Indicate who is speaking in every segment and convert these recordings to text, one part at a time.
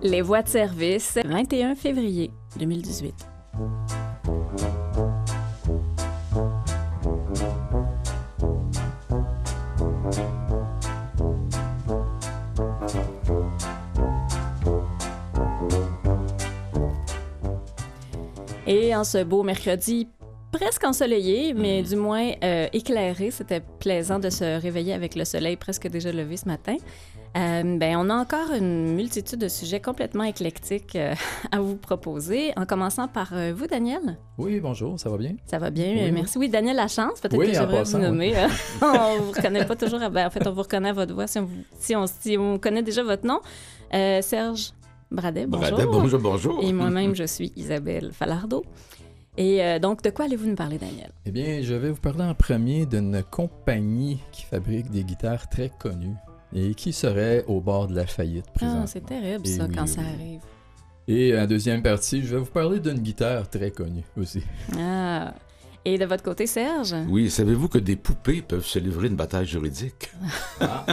Speaker 1: Les voies de service, 21 février 2018. Et en ce beau mercredi presque ensoleillé, mais du moins éclairé, c'était plaisant de se réveiller avec le soleil presque déjà levé ce matin. On a encore une multitude de sujets complètement éclectiques à vous proposer, en commençant par vous, Daniel.
Speaker 2: Oui, bonjour, ça va bien?
Speaker 1: Ça va bien,
Speaker 2: oui.
Speaker 1: Merci. Oui, Daniel Lachance, peut-être que j'aimerais vous nommer. Oui. On ne vous reconnaît pas toujours. En fait, on vous reconnaît à votre voix si on connaît déjà votre nom. Serge Bradet, bonjour.
Speaker 3: Bradet, bonjour.
Speaker 1: Et moi-même, je suis Isabelle Falardeau. Et donc, de quoi allez-vous nous parler, Daniel?
Speaker 2: Eh bien, je vais vous parler en premier d'une compagnie qui fabrique des guitares très connues et qui serait au bord de la faillite présentement.
Speaker 1: Ah, c'est terrible ça, quand ça arrive.
Speaker 2: Et en deuxième partie, je vais vous parler d'une guitare très connue aussi.
Speaker 1: Ah, et de votre côté, Serge?
Speaker 3: Oui, savez-vous que des poupées peuvent se livrer une bataille juridique?
Speaker 2: Ah.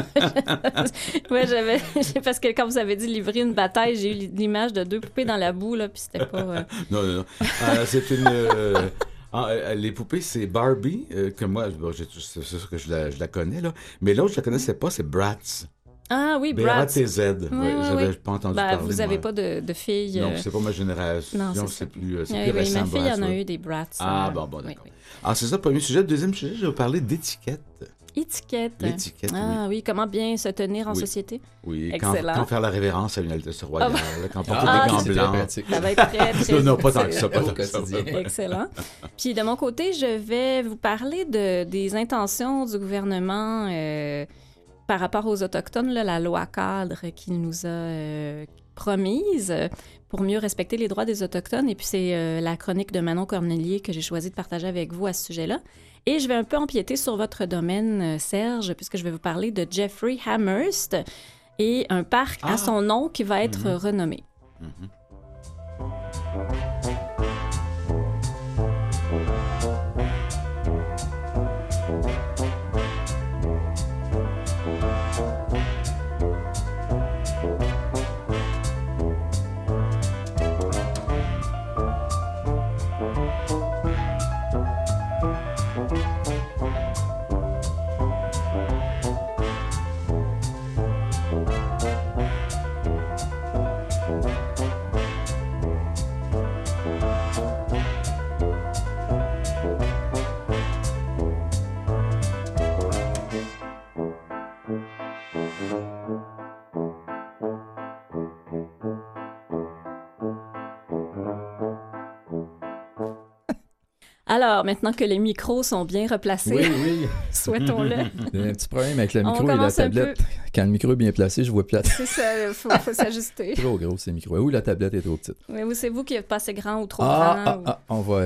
Speaker 1: Oui, parce que quand vous avez dit livrer une bataille, j'ai eu l'image de deux poupées dans la boue, là, puis c'était pas...
Speaker 3: Non. C'est une... les poupées, c'est Barbie, que moi, c'est sûr que je la connais, là. Mais l'autre, je la connaissais pas, c'est Bratz.
Speaker 1: Ah oui, Bratz.
Speaker 3: B-R-A-T-Z. J'avais pas entendu parler.
Speaker 1: Vous n'avez pas de filles...
Speaker 3: Non, c'est pas ma génération.
Speaker 1: Non,
Speaker 3: c'est plus récent.
Speaker 1: Ma fille en a eu des Bratz.
Speaker 3: Ah, bon, d'accord. Oui. Alors, c'est ça le premier sujet. Le deuxième sujet, je vais vous parler d'étiquette.
Speaker 1: Étiquette.
Speaker 3: L'étiquette,
Speaker 1: oui. Comment bien se tenir en société.
Speaker 3: Oui,
Speaker 1: excellent.
Speaker 3: Quand faire la révérence à une Altesse royale, quand porter des gants blancs.
Speaker 1: Ça va être très
Speaker 3: non, pas tant que ça, pas tant que ça.
Speaker 1: Excellent. Puis de mon côté, je vais vous parler des intentions du gouvernement par rapport aux Autochtones, là, la loi cadre qu'il nous a promise pour mieux respecter les droits des Autochtones. Et puis c'est la chronique de Manon Cornelier que j'ai choisi de partager avec vous à ce sujet-là. Et je vais un peu empiéter sur votre domaine, Serge, puisque je vais vous parler de Jeffrey Amherst et un parc à son nom qui va être renommé. Alors, maintenant que les micros sont bien replacés,
Speaker 2: oui.
Speaker 1: souhaitons-le.
Speaker 2: Il y a un petit problème avec le micro et la tablette. Quand le micro est bien placé, je vois plate.
Speaker 1: C'est ça, il faut s'ajuster.
Speaker 2: Trop gros, ces micros. Ou la tablette est trop petite.
Speaker 1: Oui, ou c'est vous qui êtes pas assez grand ou trop grand.
Speaker 2: On va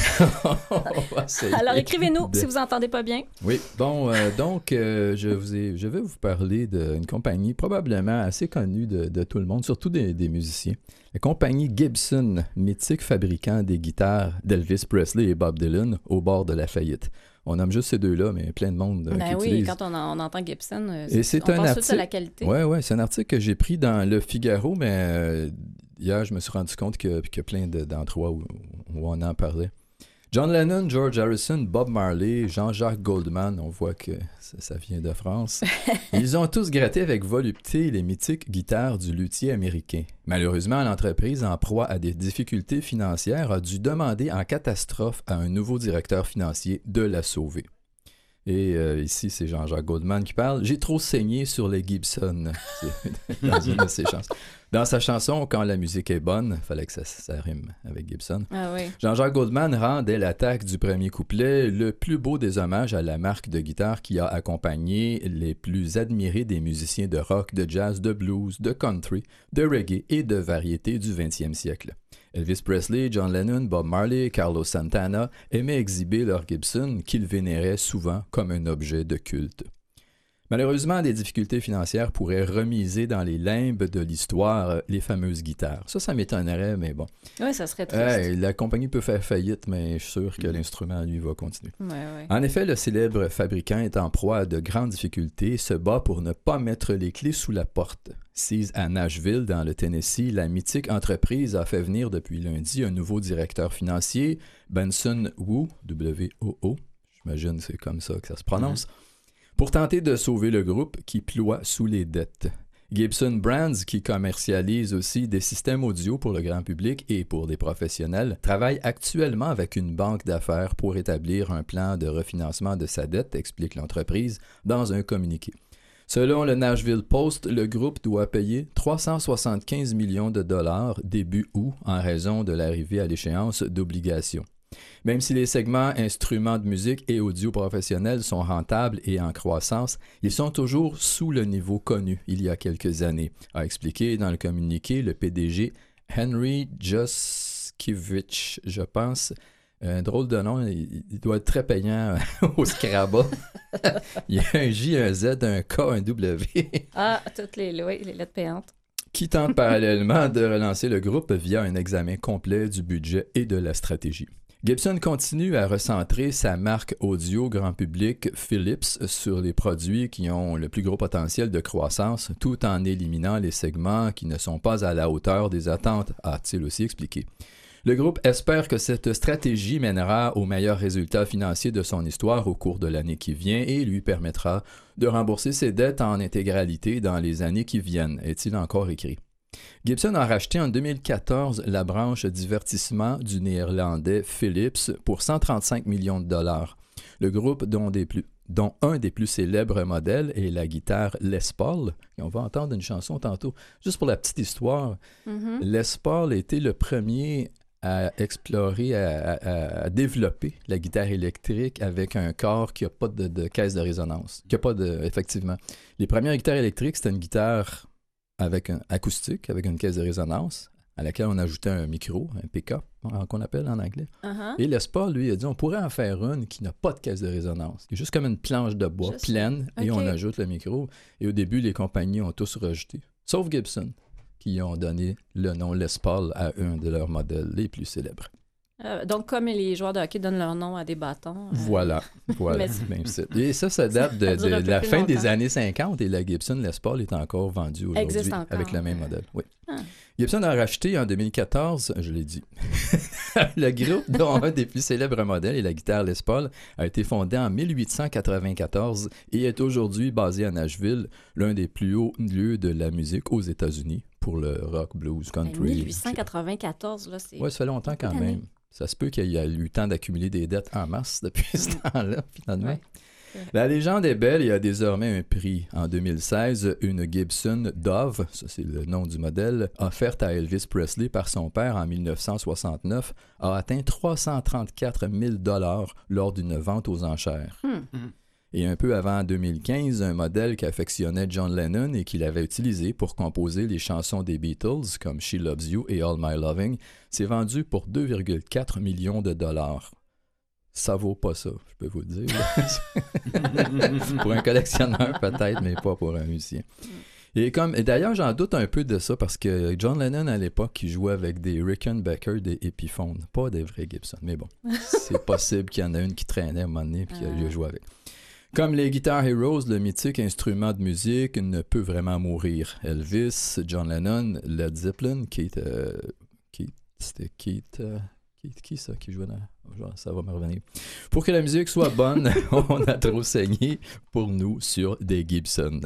Speaker 2: essayer.
Speaker 1: Alors, écrivez-nous si vous n'entendez pas bien.
Speaker 2: Oui, bon, donc, je vais vous parler d'une compagnie probablement assez connue de tout le monde, surtout des musiciens. La compagnie Gibson, mythique fabricant des guitares d'Elvis Presley et Bob Dylan, au bord de la faillite. On nomme juste ces deux-là, mais plein de monde qui utilise.
Speaker 1: Quand on entend Gibson,
Speaker 2: on
Speaker 1: pense tout à la qualité.
Speaker 2: Oui, c'est un article que j'ai pris dans Le Figaro, mais hier, je me suis rendu compte qu'il y a plein d'endroits où on en parlait. John Lennon, George Harrison, Bob Marley, Jean-Jacques Goldman, on voit que ça vient de France. Ils ont tous gratté avec volupté les mythiques guitares du luthier américain. Malheureusement, l'entreprise, en proie à des difficultés financières, a dû demander en catastrophe à un nouveau directeur financier de la sauver. Et ici, c'est Jean-Jacques Goldman qui parle. « J'ai trop saigné sur les Gibson. » C'est dans une de ses chansons. Dans sa chanson « Quand la musique est bonne », il fallait que ça rime avec Gibson.
Speaker 1: Ah oui.
Speaker 2: Jean-Jacques Goldman rend, dès l'attaque du premier couplet, le plus beau des hommages à la marque de guitare qui a accompagné les plus admirés des musiciens de rock, de jazz, de blues, de country, de reggae et de variété du 20e siècle. Elvis Presley, John Lennon, Bob Marley, Carlos Santana aimaient exhiber leur Gibson qu'ils vénéraient souvent comme un objet de culte. Malheureusement, des difficultés financières pourraient remiser dans les limbes de l'histoire les fameuses guitares. Ça m'étonnerait, mais bon.
Speaker 1: Oui, ça serait triste.
Speaker 2: La compagnie peut faire faillite, mais je suis sûr que l'instrument, lui, va continuer.
Speaker 1: Ouais.
Speaker 2: En effet, le célèbre fabricant est en proie à de grandes difficultés et se bat pour ne pas mettre les clés sous la porte. Sise à Nashville, dans le Tennessee, la mythique entreprise a fait venir depuis lundi un nouveau directeur financier, Benson Wu, W-O-O, j'imagine que c'est comme ça que ça se prononce, pour tenter de sauver le groupe qui ploie sous les dettes. Gibson Brands, qui commercialise aussi des systèmes audio pour le grand public et pour des professionnels, travaille actuellement avec une banque d'affaires pour établir un plan de refinancement de sa dette, explique l'entreprise dans un communiqué. Selon le Nashville Post, le groupe doit payer 375 millions de dollars début août en raison de l'arrivée à l'échéance d'obligations. Même si les segments instruments de musique et audio professionnels sont rentables et en croissance, ils sont toujours sous le niveau connu il y a quelques années, a expliqué dans le communiqué le PDG Henry Juskiewicz, je pense. Un drôle de nom, il doit être très payant au Scrabble. Il y a un J, un Z, un K, un W.
Speaker 1: Toutes les lettres payantes.
Speaker 2: Qui tente parallèlement de relancer le groupe via un examen complet du budget et de la stratégie. Gibson continue à recentrer sa marque audio grand public Philips sur les produits qui ont le plus gros potentiel de croissance, tout en éliminant les segments qui ne sont pas à la hauteur des attentes, a-t-il aussi expliqué. Le groupe espère que cette stratégie mènera aux meilleurs résultats financiers de son histoire au cours de l'année qui vient et lui permettra de rembourser ses dettes en intégralité dans les années qui viennent, est-il encore écrit. Gibson a racheté en 2014 la branche divertissement du néerlandais Philips pour 135 millions de dollars. Le groupe, dont un des plus célèbres modèles est la guitare Les Paul. Et on va entendre une chanson tantôt. Juste pour la petite histoire, Les Paul a été le premier à explorer, à développer la guitare électrique avec un corps qui n'a pas de caisse de résonance. Effectivement. Les premières guitares électriques, c'était une guitare avec un acoustique, avec une caisse de résonance, à laquelle on ajoutait un micro, un pick-up, qu'on appelle en anglais. Et Les Paul, lui, a dit on pourrait en faire une qui n'a pas de caisse de résonance. C'est juste comme une planche de bois pleine, et on ajoute le micro. Et au début, les compagnies ont tous rejeté, sauf Gibson, qui ont donné le nom Les Paul à un de leurs modèles les plus célèbres.
Speaker 1: Donc, comme les joueurs de hockey donnent leur nom à des bâtons.
Speaker 2: Voilà. Même ça. Et ça date de la fin des années 50 et la Gibson Les Paul est encore vendue aujourd'hui avec le même modèle. Oui. Gibson a racheté en 2014, je l'ai dit, le groupe dont un des plus célèbres modèles est la guitare Les Paul a été fondé en 1894 et est aujourd'hui basé à Nashville, l'un des plus hauts lieux de la musique aux États-Unis pour le rock, blues, country.
Speaker 1: 1894, là, c'est...
Speaker 2: Oui, ça fait longtemps quand même. Ça se peut qu'il y ait eu le temps d'accumuler des dettes en masse depuis ce temps-là, finalement. Ouais. La légende est belle et a désormais un prix. En 2016, une Gibson Dove, ça c'est le nom du modèle, offerte à Elvis Presley par son père en 1969, a atteint 334 000 $ lors d'une vente aux enchères. Et un peu avant 2015, un modèle qu'affectionnait John Lennon et qu'il avait utilisé pour composer les chansons des Beatles, comme She Loves You et All My Loving, s'est vendu pour 2,4 millions de dollars. Ça vaut pas ça, je peux vous le dire. Pour un collectionneur peut-être, mais pas pour un musicien. Et d'ailleurs, j'en doute un peu de ça parce que John Lennon, à l'époque, il jouait avec des Rickenbacker, des Epiphone, pas des vrais Gibson. Mais bon, c'est possible qu'il y en a une qui traînait à un moment donné et qu'il a joué avec. Comme les Guitar Heroes, le mythique instrument de musique ne peut vraiment mourir. Elvis, John Lennon, Led Zeppelin, qui ça qui jouait dans... Ça va me revenir. Pour que la musique soit bonne, on a trop saigné pour nous sur des Gibson.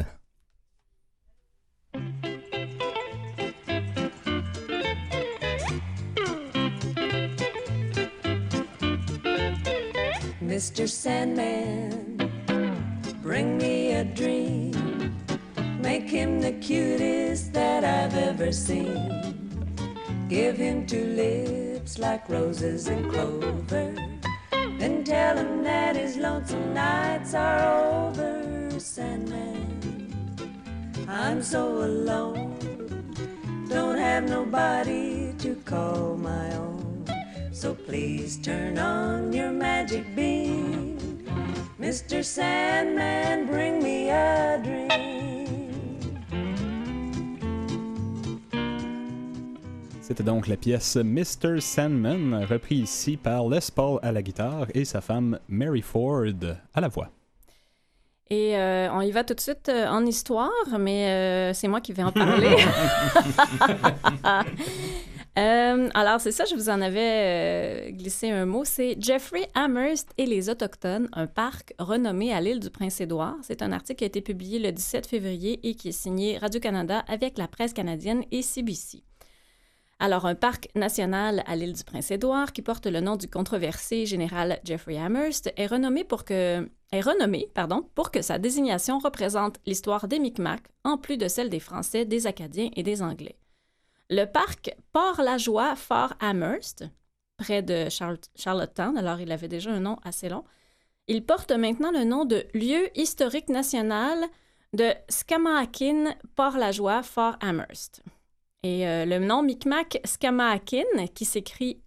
Speaker 4: Mr. Sandman, bring me a dream. Make him the cutest that I've ever seen. Give him two lips like roses and clover. Then tell him that his lonesome nights are over, Sandman. I'm so alone, don't have nobody to call my own. So please turn on your magic beam. Mr. Sandman, bring me a dream.
Speaker 5: C'était donc la pièce Mr. Sandman, reprise ici par Les Paul à la guitare et sa femme Mary Ford à la voix.
Speaker 1: Et on y va tout de suite en histoire, mais c'est moi qui vais en parler. Alors, c'est ça, je vous en avais glissé un mot. C'est Jeffrey Amherst et les Autochtones, un parc renommé à l'île du Prince-Édouard. C'est un article qui a été publié le 17 février et qui est signé Radio-Canada avec la presse canadienne et CBC. Alors, un parc national à l'île du Prince-Édouard qui porte le nom du controversé général Jeffrey Amherst est renommé pour que sa désignation représente l'histoire des Micmacs en plus de celle des Français, des Acadiens et des Anglais. Le parc Port-la-Joie Fort Amherst, près de Charlottetown, alors il avait déjà un nom assez long, il porte maintenant le nom de Lieu historique national de Skamaakin Port-la-Joie Fort Amherst. Et le nom Micmac Skamaakin, qui s'écrit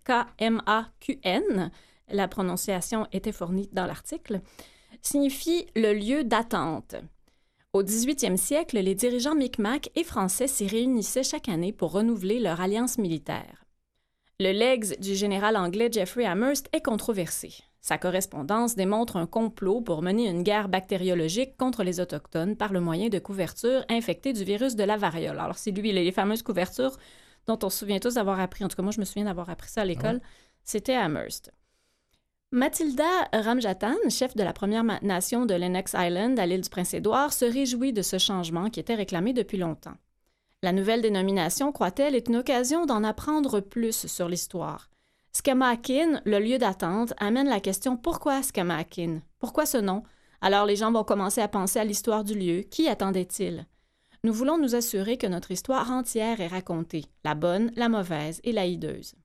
Speaker 1: S-K-M-A-Q-N, la prononciation était fournie dans l'article, signifie le lieu d'attente. Au 18e siècle, les dirigeants Micmac et Français s'y réunissaient chaque année pour renouveler leur alliance militaire. Le legs du général anglais Jeffrey Amherst est controversé. Sa correspondance démontre un complot pour mener une guerre bactériologique contre les Autochtones par le moyen de couvertures infectées du virus de la variole. Alors, c'est lui, les fameuses couvertures dont on se souvient tous d'avoir appris. En tout cas, moi, je me souviens d'avoir appris ça à l'école. C'était Amherst. Matilda Ramjatan, chef de la Première Nation de Lennox Island à l'île du Prince-Édouard, se réjouit de ce changement qui était réclamé depuis longtemps. La nouvelle dénomination, croit-elle, est une occasion d'en apprendre plus sur l'histoire. Skamaakin, le lieu d'attente, amène la question « Pourquoi Skamaakin? Pourquoi ce nom? » Alors les gens vont commencer à penser à l'histoire du lieu. Qui attendait-il? Nous voulons nous assurer que notre histoire entière est racontée, la bonne, la mauvaise et la hideuse.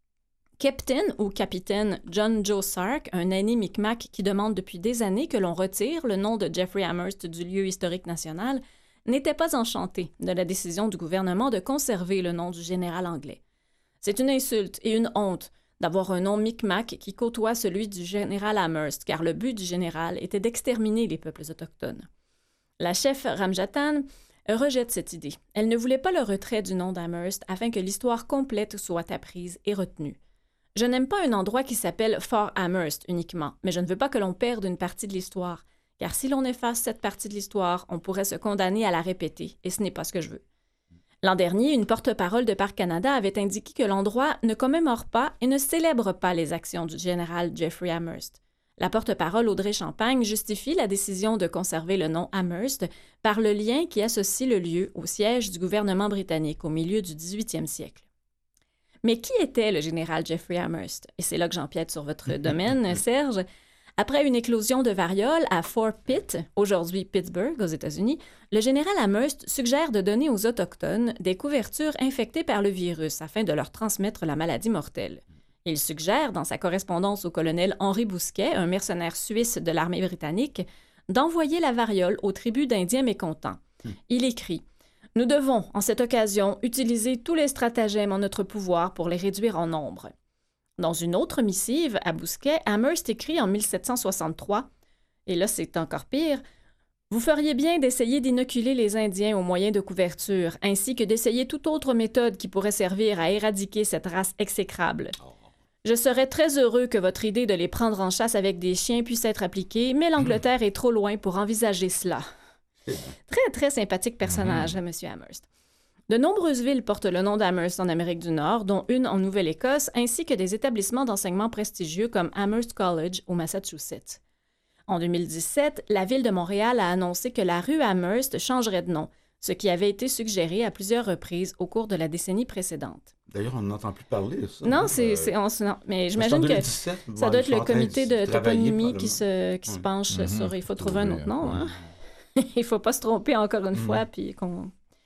Speaker 1: Captain ou capitaine John Joe Sark, un aîné Micmac qui demande depuis des années que l'on retire le nom de Jeffrey Amherst du lieu historique national, n'était pas enchanté de la décision du gouvernement de conserver le nom du général anglais. C'est une insulte et une honte d'avoir un nom Micmac qui côtoie celui du général Amherst, car le but du général était d'exterminer les peuples autochtones. La chef Ramjatan rejette cette idée. Elle ne voulait pas le retrait du nom d'Amherst afin que l'histoire complète soit apprise et retenue. Je n'aime pas un endroit qui s'appelle Fort Amherst uniquement, mais je ne veux pas que l'on perde une partie de l'histoire, car si l'on efface cette partie de l'histoire, on pourrait se condamner à la répéter, et ce n'est pas ce que je veux. L'an dernier, une porte-parole de Parc Canada avait indiqué que l'endroit ne commémore pas et ne célèbre pas les actions du général Jeffrey Amherst. La porte-parole Audrey Champagne justifie la décision de conserver le nom Amherst par le lien qui associe le lieu au siège du gouvernement britannique au milieu du 18e siècle. Mais qui était le général Jeffrey Amherst? Et c'est là que j'empiète sur votre domaine, Serge. Après une éclosion de variole à Fort Pitt, aujourd'hui Pittsburgh, aux États-Unis, le général Amherst suggère de donner aux Autochtones des couvertures infectées par le virus afin de leur transmettre la maladie mortelle. Il suggère, dans sa correspondance au colonel Henri Bousquet, un mercenaire suisse de l'armée britannique, d'envoyer la variole aux tribus d'Indiens mécontents. Il écrit « Nous devons, en cette occasion, utiliser tous les stratagèmes en notre pouvoir pour les réduire en nombre. » Dans une autre missive, à Bousquet, Amherst écrit en 1763, et là c'est encore pire, « Vous feriez bien d'essayer d'inoculer les Indiens au moyen de couverture, ainsi que d'essayer toute autre méthode qui pourrait servir à éradiquer cette race exécrable. Je serais très heureux que votre idée de les prendre en chasse avec des chiens puisse être appliquée, mais l'Angleterre est trop loin pour envisager cela. » Très, très sympathique personnage, M. Amherst. De nombreuses villes portent le nom d'Amherst en Amérique du Nord, dont une en Nouvelle-Écosse, ainsi que des établissements d'enseignement prestigieux comme Amherst College au Massachusetts. En 2017, la Ville de Montréal a annoncé que la rue Amherst changerait de nom, ce qui avait été suggéré à plusieurs reprises au cours de la décennie précédente.
Speaker 3: D'ailleurs, on n'entend plus parler de ça.
Speaker 1: Non, non, mais j'imagine que ça doit être le comité de toponymie qui se penche sur... Il faut trouver un autre nom. Hein? Il ne faut pas se tromper encore une fois, puis qu'on...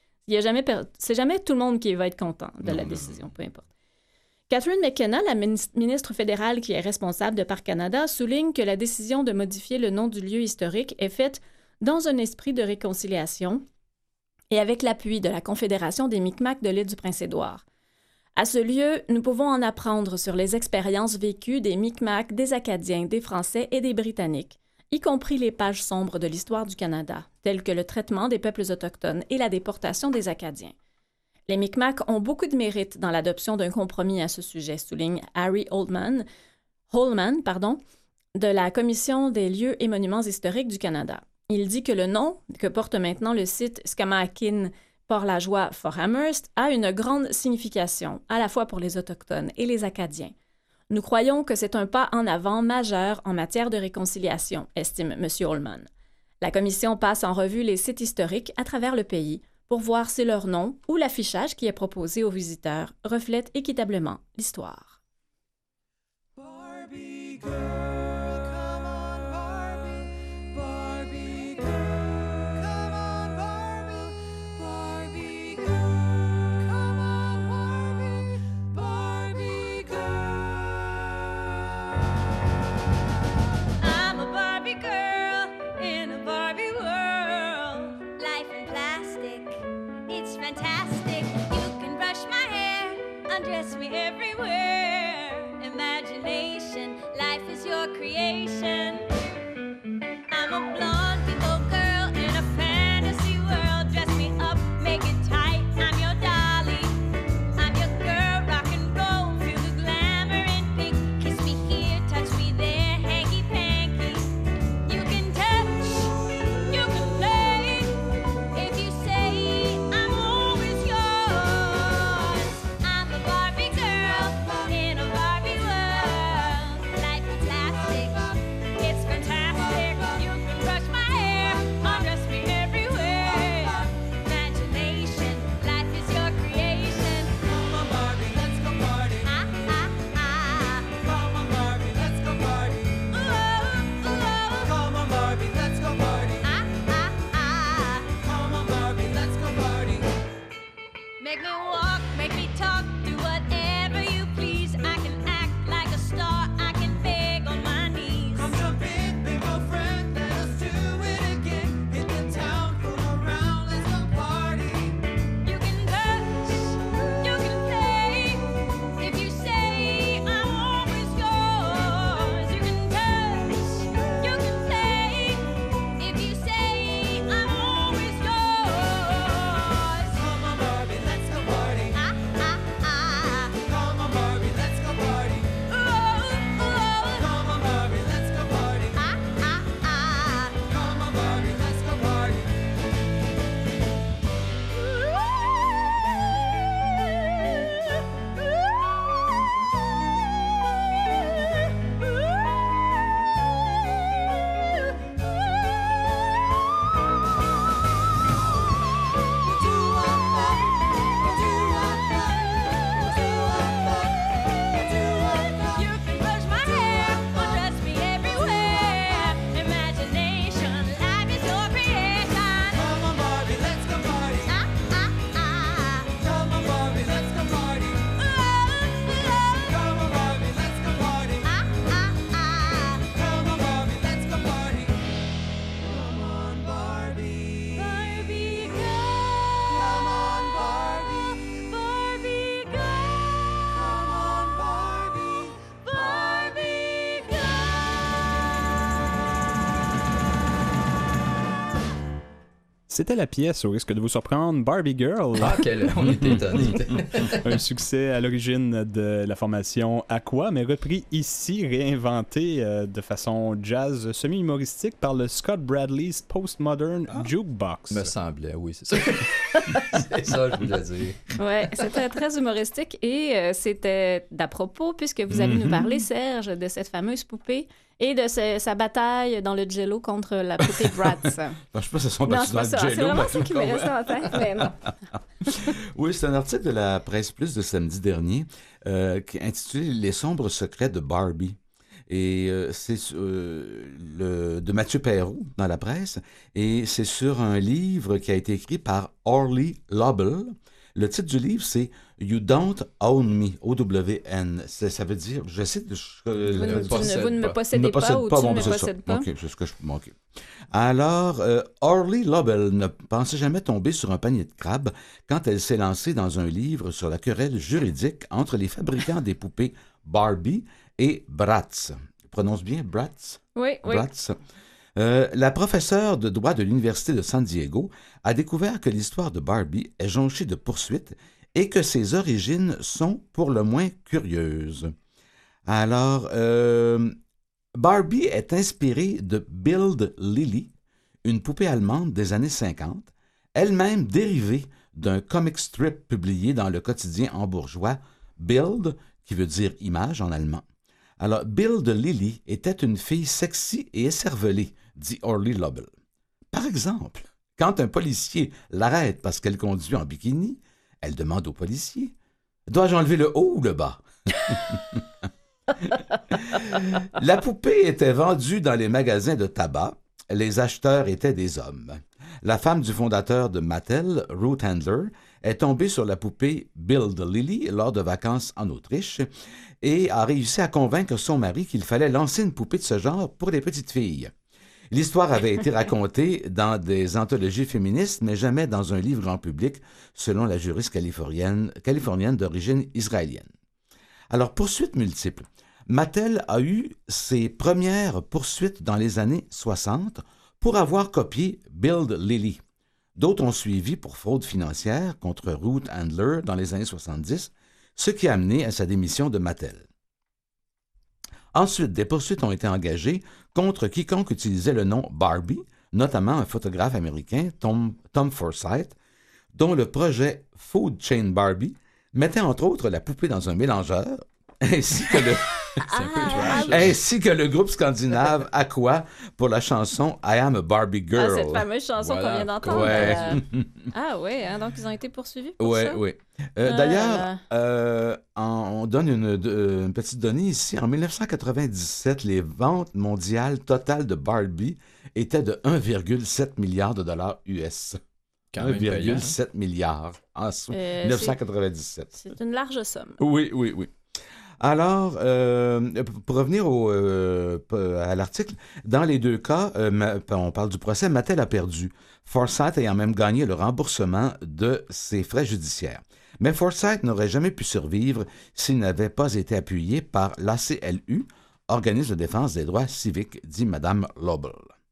Speaker 1: C'est jamais tout le monde qui va être content de la décision, peu importe. Catherine McKenna, la ministre fédérale qui est responsable de Parc Canada, souligne que la décision de modifier le nom du lieu historique est faite dans un esprit de réconciliation et avec l'appui de la Confédération des Micmacs de l'île du Prince-Édouard. À ce lieu, nous pouvons en apprendre sur les expériences vécues des Micmacs, des Acadiens, des Français et des Britanniques, y compris les pages sombres de l'histoire du Canada, telles que le traitement des peuples autochtones et la déportation des Acadiens. Les Micmacs ont beaucoup de mérite dans l'adoption d'un compromis à ce sujet, souligne Harry Holman, de la Commission des lieux et monuments historiques du Canada. Il dit que le nom que porte maintenant le site Skamaakin Port-la-Joie Fort Amherst a une grande signification, à la fois pour les Autochtones et les Acadiens. Nous croyons que c'est un pas en avant majeur en matière de réconciliation, estime M. Holman. La Commission passe en revue les sites historiques à travers le pays pour voir si leur nom ou l'affichage qui est proposé aux visiteurs reflète équitablement l'histoire.
Speaker 6: Barbie girl, come on Barbie, Barbie girl, come on Barbie, Barbie girl, come on Barbie, Barbie girl.
Speaker 7: I'm a Barbie girl in a Barbie world. Life in plastic, it's fantastic. You can brush my hair, undress me everywhere. Imagination, life is your creation. I'm a blonde people girl in a fantasy world. Dress me up, make it tight, I'm your dolly. I'm your girl, rock and roll, feel the glamour and pink. Kiss me here, touch me there, hanky-panky. You can touch, you can play. If you say I'm always yours. I'm a Barbie girl in a Barbie world. Life is plastic, it's fantastic. You can brush my hair, undress me everywhere. Imagination, life is your creation.
Speaker 6: Come on Barbie, let's go party.
Speaker 7: Ah, ah, ah.
Speaker 6: Come on Barbie, let's go party.
Speaker 7: Ooh, ooh, ooh.
Speaker 6: Come on Barbie, let's go party.
Speaker 7: Ah, ah, ah.
Speaker 6: Come on Barbie, let's go party.
Speaker 7: Make me walk, make me talk, do whatever you please. I can act like a star, I can beg on my knees.
Speaker 6: Come jump in, big old friend, let us do it again. Hit the town, fool around, let's go party.
Speaker 7: You can touch, you can play. If you say I'm always yours. You can touch, you can play. If you say I'm always yours.
Speaker 6: Come on Barbie, let's go party.
Speaker 7: Ah, ah, ah.
Speaker 6: Come on Barbie, let's go party.
Speaker 7: Ooh, ooh.
Speaker 6: Come on Barbie, let's go party.
Speaker 7: Ah, ah, ah.
Speaker 6: Come on Barbie, let's go party.
Speaker 7: You can brush my hair, undress me everywhere. Imagination, life is your creation.
Speaker 6: Come on Barbie, let's go party.
Speaker 7: Ah, ah, ah.
Speaker 6: Come on Barbie, let's go party.
Speaker 7: Ooh, ooh.
Speaker 6: Come on Barbie, let's go party.
Speaker 7: Ah, ah, ah.
Speaker 6: Come on Barbie, let's go party. Come on Barbie.
Speaker 7: Barbie girl.
Speaker 6: Come on Barbie.
Speaker 7: Barbie girl.
Speaker 6: Come on Barbie.
Speaker 7: Barbie girl.
Speaker 5: C'était la pièce, au risque de vous surprendre, Barbie Girl.
Speaker 2: Ah, on était étonnés.
Speaker 5: Un succès à l'origine de la formation Aqua, mais repris ici, réinventé de façon jazz semi-humoristique par le Scott Bradley's Postmodern Jukebox.
Speaker 2: Me semblait, oui, c'est ça. C'est ça, je voulais dire.
Speaker 1: Ouais, c'était très humoristique et c'était d'à propos, puisque vous allez nous parler, Serge, de cette fameuse poupée et de sa bataille dans le Jello contre la poupée Bratz.
Speaker 3: Je pense que ce sont
Speaker 1: Non,
Speaker 3: battus
Speaker 1: c'est
Speaker 3: dans
Speaker 1: pas
Speaker 3: le
Speaker 1: ça.
Speaker 3: Jello,
Speaker 1: C'est vraiment
Speaker 3: mais-
Speaker 1: ça qui m'est resté en tête, mais non.
Speaker 3: Oui, c'est un article de la Presse Plus de samedi dernier qui est intitulé Les sombres secrets de Barbie. Et c'est de Mathieu Perrault dans la presse. Et c'est sur un livre qui a été écrit par Orly Lobel. Le titre du livre, c'est You Don't Own Me, O-W-N. Ça veut dire, j'essaie de...
Speaker 1: Vous ne me possédez pas ou tu ne me possèdes pas.
Speaker 3: OK, c'est ce que je... OK. Alors, Orly Lobel ne pensait jamais tomber sur un panier de crabes quand elle s'est lancée dans un livre sur la querelle juridique entre les fabricants des poupées Barbie et Bratz. Je prononce bien Bratz?
Speaker 1: Oui, oui.
Speaker 3: Bratz. La professeure de droit de l'Université de San Diego a découvert que l'histoire de Barbie est jonchée de poursuites et que ses origines sont pour le moins curieuses. Alors, Barbie est inspirée de Build Lily, une poupée allemande des années 50, elle-même dérivée d'un comic strip publié dans le quotidien hambourgeois Bild, qui veut dire image en allemand. Alors, Build Lily était une fille sexy et écervelée, dit Orly Lobel. Par exemple, quand un policier l'arrête parce qu'elle conduit en bikini, elle demande au policier « Dois-je enlever le haut ou le bas? » La poupée était vendue dans les magasins de tabac. Les acheteurs étaient des hommes. La femme du fondateur de Mattel, Ruth Handler, est tombée sur la poupée Build Lily lors de vacances en Autriche et a réussi à convaincre son mari qu'il fallait lancer une poupée de ce genre pour les petites filles. L'histoire avait été racontée dans des anthologies féministes, mais jamais dans un livre grand public, selon la juriste californienne d'origine israélienne. Alors, poursuites multiples. Mattel a eu ses premières poursuites dans les années 60 pour avoir copié Build Lily. D'autres ont suivi pour fraude financière contre Ruth Handler dans les années 70, ce qui a amené à sa démission de Mattel. Ensuite, des poursuites ont été engagées contre quiconque utilisait le nom Barbie, notamment un photographe américain, Tom Forsyth, dont le projet Food Chain Barbie mettait entre autres la poupée dans un mélangeur, ainsi que le groupe scandinave Aqua pour la chanson I Am a Barbie Girl.
Speaker 1: Cette fameuse chanson qu'on vient d'entendre.
Speaker 3: Ouais.
Speaker 1: Ah oui, hein, donc ils ont été poursuivis pour ça?
Speaker 3: Oui. D'ailleurs, on donne une petite donnée ici. En 1997, les ventes mondiales totales de Barbie étaient de 1,7 milliard de dollars US.
Speaker 2: Quand même
Speaker 3: 1,7 milliard en 1997.
Speaker 1: C'est une large somme.
Speaker 3: Oui. Alors, pour revenir à l'article, dans les deux cas, on parle du procès, Mattel a perdu, Forsyth ayant même gagné le remboursement de ses frais judiciaires. Mais Forsyth n'aurait jamais pu survivre s'il n'avait pas été appuyé par l'ACLU, organisme de défense des droits civiques, dit Mme Lobel.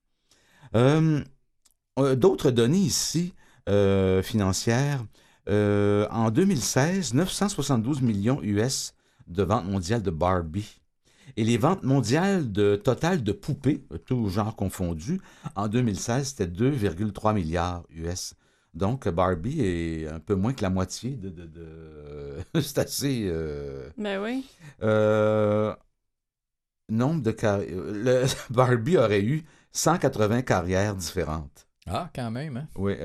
Speaker 3: D'autres données ici, financières. En 2016, 972 millions US de ventes mondiales de Barbie. Et les ventes mondiales totales de poupées, tout genre confondu, en 2016, c'était 2,3 milliards US. Donc, Barbie est un peu moins que la moitié c'est assez...
Speaker 1: Ben oui.
Speaker 3: Nombre de carrières... Barbie aurait eu 180 carrières différentes.
Speaker 2: Ah, quand même, hein?
Speaker 3: Oui,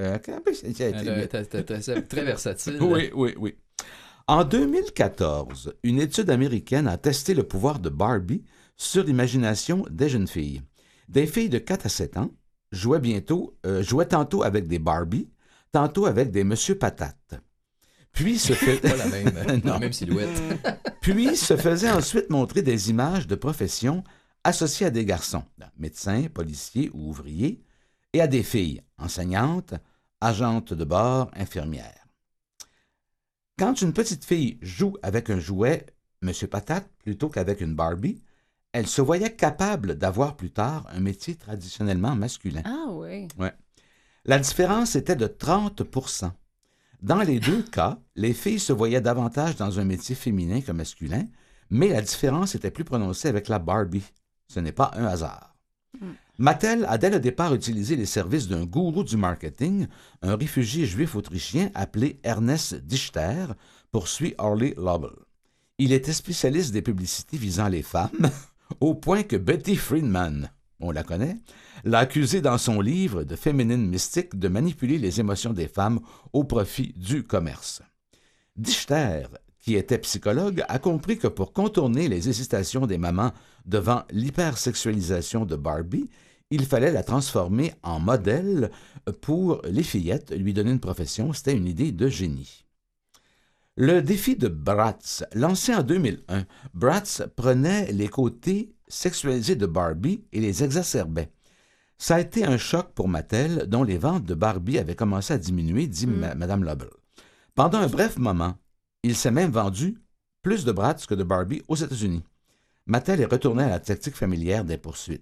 Speaker 2: très versatile.
Speaker 3: Oui. En 2014, une étude américaine a testé le pouvoir de Barbie sur l'imagination des jeunes filles. Des filles de 4 à 7 ans jouaient tantôt avec des Barbie, tantôt avec des Monsieur Patate. Puis se
Speaker 2: Pas la même silhouette.
Speaker 3: Puis se faisaient ensuite montrer des images de professions associées à des garçons, médecins, policiers ou ouvriers, et à des filles, enseignantes, agentes de bord, infirmières. Quand une petite fille joue avec un jouet, Monsieur Patate, plutôt qu'avec une Barbie, elle se voyait capable d'avoir plus tard un métier traditionnellement masculin.
Speaker 1: Ah oui.
Speaker 3: Ouais. La différence était de 30%. Dans les deux cas, les filles se voyaient davantage dans un métier féminin que masculin, mais la différence était plus prononcée avec la Barbie. Ce n'est pas un hasard. Mattel a dès le départ utilisé les services d'un gourou du marketing, un réfugié juif autrichien appelé Ernest Dichter, poursuit Orly Lobel. Il était spécialiste des publicités visant les femmes, au point que Betty Friedman, on la connaît, l'a accusé dans son livre de Féminine mystique de manipuler les émotions des femmes au profit du commerce. Dichter, qui était psychologue, a compris que pour contourner les hésitations des mamans devant l'hypersexualisation de Barbie, il fallait la transformer en modèle pour les fillettes, lui donner une profession. C'était une idée de génie. Le défi de Bratz, lancé en 2001, Bratz prenait les côtés sexualisés de Barbie et les exacerbait. Ça a été un choc pour Mattel, dont les ventes de Barbie avaient commencé à diminuer, dit Mme Lobel. Pendant un bref moment, il s'est même vendu plus de Bratz que de Barbie aux États-Unis. Mattel est retourné à la tactique familière des poursuites.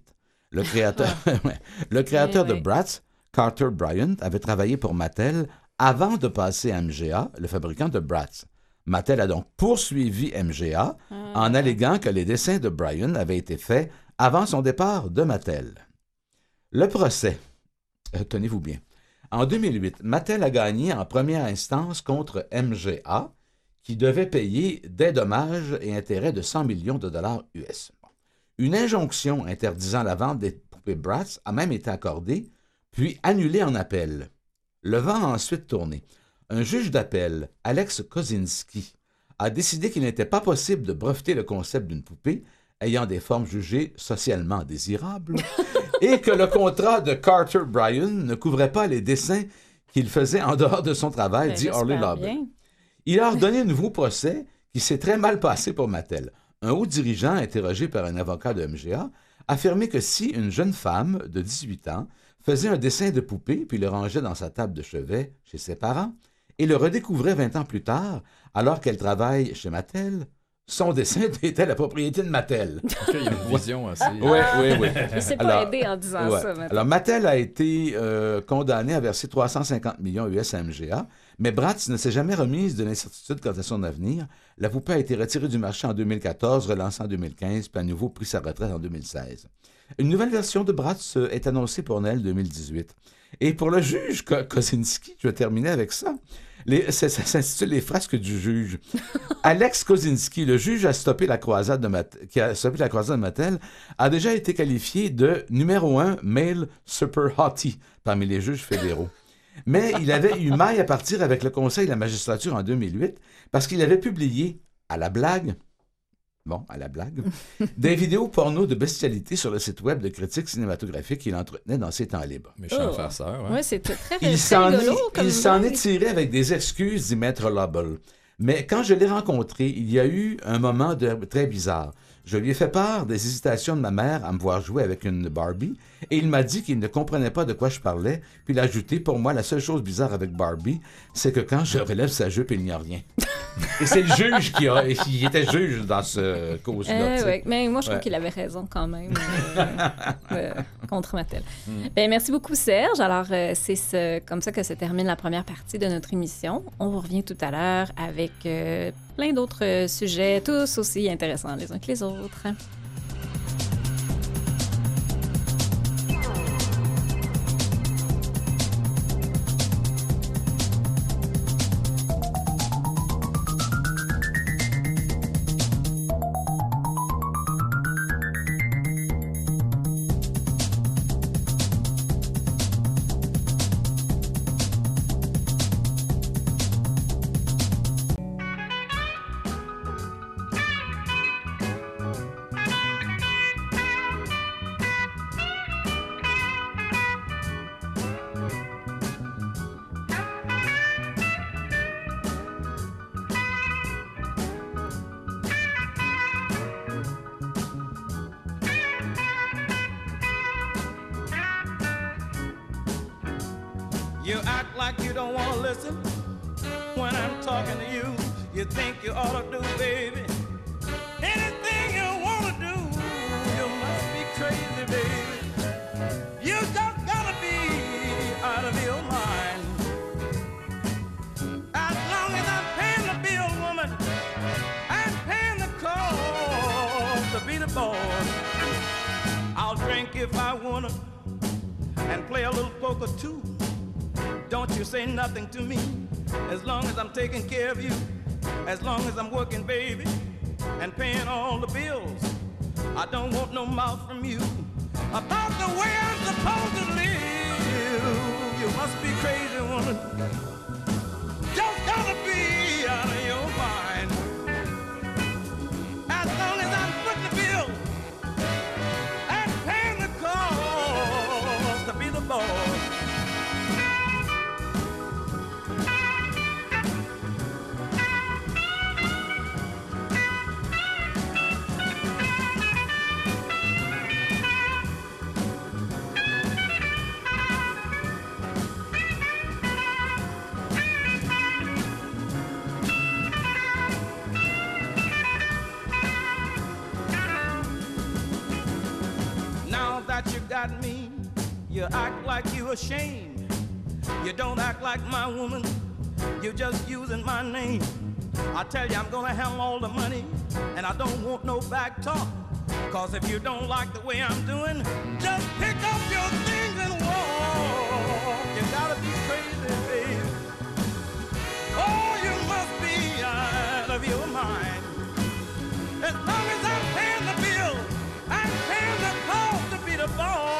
Speaker 3: Le créateur, le créateur
Speaker 1: Oui,
Speaker 3: de
Speaker 1: oui.
Speaker 3: Bratz, Carter Bryant, avait travaillé pour Mattel avant de passer à MGA, le fabricant de Bratz. Mattel a donc poursuivi MGA en alléguant que les dessins de Bryant avaient été faits avant son départ de Mattel. Le procès, tenez-vous bien. En 2008, Mattel a gagné en première instance contre MGA, qui devait payer des dommages et intérêts de 100 millions de dollars US. Une injonction interdisant la vente des poupées Bratz a même été accordée, puis annulée en appel. Le vent a ensuite tourné. Un juge d'appel, Alex Kozinski, a décidé qu'il n'était pas possible de breveter le concept d'une poupée ayant des formes jugées socialement désirables et que le contrat de Carter Bryant ne couvrait pas les dessins qu'il faisait en dehors de son travail,
Speaker 1: Ben,
Speaker 3: dit Orly
Speaker 1: j'espère
Speaker 3: Lauber.
Speaker 1: bien.
Speaker 3: Il a ordonné un nouveau procès qui s'est très mal passé pour Mattel. Un haut dirigeant, interrogé par un avocat de MGA, a affirmé que si une jeune femme de 18 ans faisait un dessin de poupée puis le rangeait dans sa table de chevet chez ses parents et le redécouvrait 20 ans plus tard, alors qu'elle travaille chez Mattel, son dessin était la propriété de Mattel.
Speaker 2: Ok, il y a une vision assez.
Speaker 3: Oui.
Speaker 1: Il s'est pas
Speaker 3: Alors,
Speaker 1: aidé en disant
Speaker 3: Ouais.
Speaker 1: ça, maintenant.
Speaker 3: Alors, Mattel a été condamné à verser 350 millions US à MGA, mais Bratz ne s'est jamais remise de l'incertitude quant à son avenir. La poupée a été retirée du marché en 2014, relancée en 2015, puis à nouveau pris sa retraite en 2016. Une nouvelle version de Bratz est annoncée pour Noël 2018. Et pour le juge Kozinski, je vais terminer avec ça. Ça s'intitule Les frasques du juge. Alex Kozinski, le juge qui a stoppé la croisade de Mattel, a déjà été qualifié de numéro 1 male super hottie parmi les juges fédéraux. Mais il avait eu maille à partir avec le Conseil de la magistrature en 2008 parce qu'il avait publié, à la blague, des vidéos porno de bestialité sur le site web de critique cinématographique qu'il entretenait dans ses temps libres.
Speaker 2: Méchant
Speaker 1: Oh.
Speaker 2: farceur,
Speaker 1: Ouais,
Speaker 2: ouais.
Speaker 1: c'est très
Speaker 3: Il s'en
Speaker 1: rigolo
Speaker 3: est,
Speaker 1: comme
Speaker 3: il s'en
Speaker 1: blague.
Speaker 3: est tiré avec des excuses, dit Maître Lobel. Mais quand je l'ai rencontré, il y a eu un moment très bizarre. Je lui ai fait part des hésitations de ma mère à me voir jouer avec une Barbie et il m'a dit qu'il ne comprenait pas de quoi je parlais. Puis il a ajouté, pour moi, la seule chose bizarre avec Barbie, c'est que quand je relève sa jupe, il n'y a rien. Et c'est le juge qui était juge dans ce cause-là. tu sais.
Speaker 1: Ouais. Mais moi, je trouve
Speaker 3: Ouais.
Speaker 1: qu'il avait raison quand même contre Mattel. Ben, merci beaucoup, Serge. Alors, c'est comme ça que se termine la première partie de notre émission. On vous revient tout à l'heure avec plein d'autres sujets, tous aussi intéressants les uns que les autres.
Speaker 6: You act like you don't want to listen when I'm talking to you. You think you ought to do, baby, anything you want to do. You must be crazy, baby. You just gotta be out of your mind. As long as I'm paying the bill, woman, I'm paying the cost to be the boss. I'll drink if I wanna and play a little poker too. Don't you say nothing to me as long as I'm taking care of you, as long as I'm working, baby, and paying all the bills. I don't want no mouth from you about the way I'm supposed to live. You must be crazy, woman. Just gotta be out of your mind. As long as I'm footing the bill and paying the cost to be the boss. that you got me, you act like you ashamed. You don't act like my woman, you're just using my name. I tell you I'm gonna handle all the money, and I don't want no back talk. Cause if you don't like the way I'm doing, just pick up your things and walk. You gotta be crazy, baby. Oh, you must be out of your mind. As long as I'm paying the bill, I'm paying the cost to be the boss.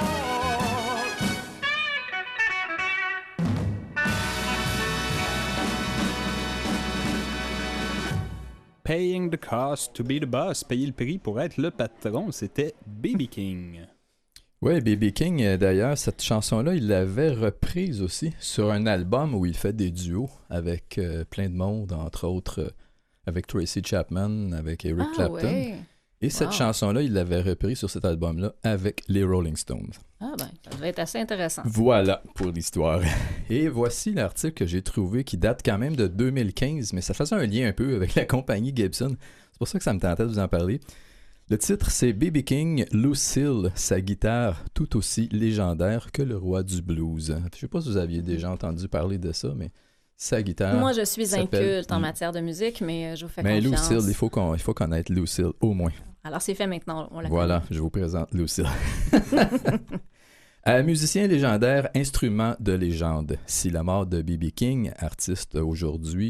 Speaker 5: Paying the cost to be the boss, payer le prix pour être le patron, c'était B.B. King.
Speaker 2: Oui, B.B. King, d'ailleurs, cette chanson-là, il l'avait reprise aussi sur un album où il fait des duos avec plein de monde, entre autres avec Tracy Chapman, avec Eric Clapton.
Speaker 1: Ouais.
Speaker 2: Et cette chanson-là, il l'avait reprise sur cet album-là avec les Rolling Stones.
Speaker 1: Ah ben, ça devait être assez intéressant.
Speaker 2: Voilà pour l'histoire. Et voici l'article que j'ai trouvé qui date quand même de 2015, mais ça faisait un lien un peu avec la compagnie Gibson. C'est pour ça que ça me tentait de vous en parler. Le titre, c'est B.B. King, Lucille, sa guitare tout aussi légendaire que le roi du blues. Je ne sais pas si vous aviez déjà entendu parler de ça, mais sa guitare.
Speaker 1: Moi, je suis
Speaker 2: s'appelle-
Speaker 1: inculte en matière de musique, mais je vous fais
Speaker 2: Mais
Speaker 1: confiance.
Speaker 2: Lucille, il faut connaître Lucille, au moins.
Speaker 1: Alors, c'est fait maintenant, on la
Speaker 2: Voilà, je vous présente Lucille. Musicien légendaire, instrument de légende. Si la mort de B.B. King, attriste aujourd'hui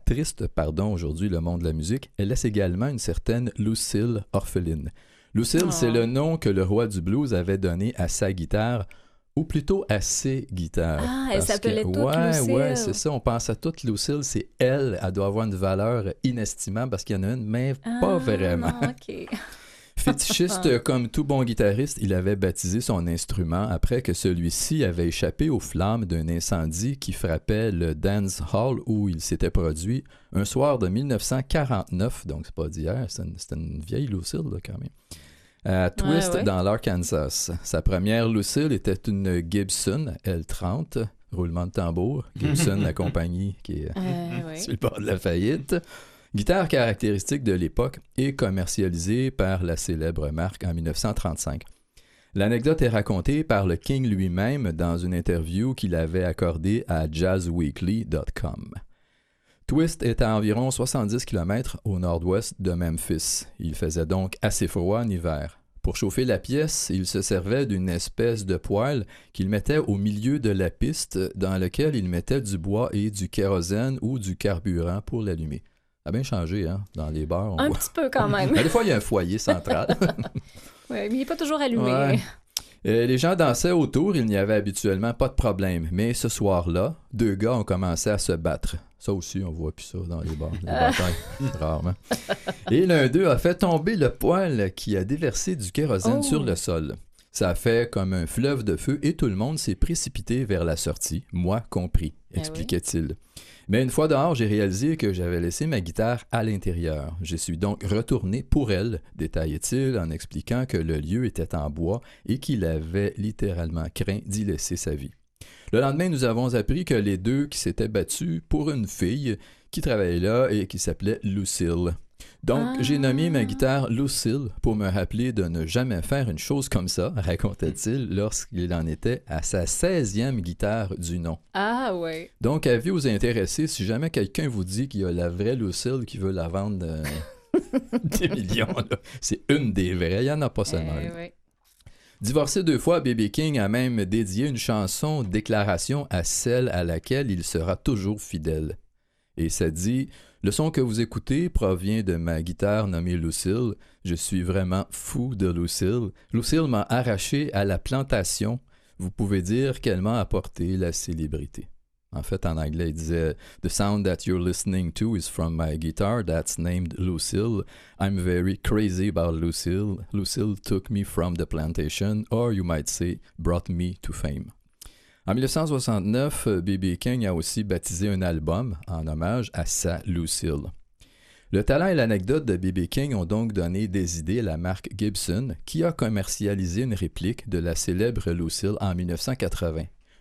Speaker 2: le monde de la musique, elle laisse également une certaine Lucille orpheline. Lucille, c'est le nom que le roi du blues avait donné à sa guitare, ou plutôt à ses guitares.
Speaker 1: Ah, elle
Speaker 2: Parce
Speaker 1: s'appelait
Speaker 2: que-
Speaker 1: toute Lucille.
Speaker 2: Ouais, c'est ça. On pense à toute Lucille, c'est elle. Elle doit avoir une valeur inestimable parce qu'il y en a une, mais pas vraiment.
Speaker 1: Non, OK.
Speaker 2: Fétichiste comme tout bon guitariste, il avait baptisé son instrument après que celui-ci avait échappé aux flammes d'un incendie qui frappait le Dance Hall où il s'était produit un soir de 1949, donc c'est pas d'hier, c'était une vieille Lucille là, quand même. À Twist,
Speaker 1: ouais.
Speaker 2: dans l'Arkansas. Sa première Lucille était une Gibson L30, roulement de tambour. Gibson, la compagnie qui est
Speaker 1: Oui.
Speaker 2: sur le bord de la faillite. Guitare caractéristique de l'époque et commercialisée par la célèbre marque en 1935. L'anecdote est racontée par le King lui-même dans une interview qu'il avait accordée à jazzweekly.com. Twist est à environ 70 km au nord-ouest de Memphis. Il faisait donc assez froid en hiver. Pour chauffer la pièce, il se servait d'une espèce de poêle qu'il mettait au milieu de la piste dans lequel il mettait du bois et du kérosène ou du carburant pour l'allumer. Ça a bien changé, hein? Dans les bars, on
Speaker 1: Un
Speaker 2: voit.
Speaker 1: petit peu quand même.
Speaker 2: Des fois, il y a un foyer central.
Speaker 1: Ouais, mais il n'est pas toujours allumé.
Speaker 2: Ouais. Les gens dansaient autour, il n'y avait habituellement pas de problème. Mais ce soir-là, deux gars ont commencé à se battre. Ça aussi, on voit plus ça dans les bars. Les batailles, rarement. Et l'un d'eux a fait tomber le poêle qui a déversé du kérosène sur le sol. Ça a fait comme un fleuve de feu et tout le monde s'est précipité vers la sortie, moi compris, expliquait-il. Mais une fois dehors, j'ai réalisé que j'avais laissé ma guitare à l'intérieur. Je suis donc retourné pour elle, détaillait-il en expliquant que le lieu était en bois et qu'il avait littéralement craint d'y laisser sa vie. Le lendemain, nous avons appris que les deux qui s'étaient battus pour une fille qui travaillait là et qui s'appelait Lucille. Donc, j'ai nommé ma guitare Lucille pour me rappeler de ne jamais faire une chose comme ça, racontait-il lorsqu'il en était à sa 16e guitare du nom.
Speaker 1: Ah ouais.
Speaker 2: Donc, avis aux intéressés, si jamais quelqu'un vous dit qu'il y a la vraie Lucille qui veut la vendre des millions, là, c'est une des vraies, il n'y en a pas seulement une.
Speaker 1: Ouais.
Speaker 2: Divorcé 2 fois, B.B. King a même dédié une chanson déclaration à celle à laquelle il sera toujours fidèle. Et ça dit « Le son que vous écoutez provient de ma guitare nommée Lucille. Je suis vraiment fou de Lucille. Lucille m'a arraché à la plantation. Vous pouvez dire qu'elle m'a apporté la célébrité. » En fait, en anglais, il disait « The sound that you're listening to is from my guitar that's named Lucille. I'm very crazy about Lucille. Lucille took me from the plantation, or you might say, brought me to fame. » En 1969, B.B. King a aussi baptisé un album en hommage à sa Lucille. Le talent et l'anecdote de B.B. King ont donc donné des idées à la marque Gibson, qui a commercialisé une réplique de la célèbre Lucille en 1980.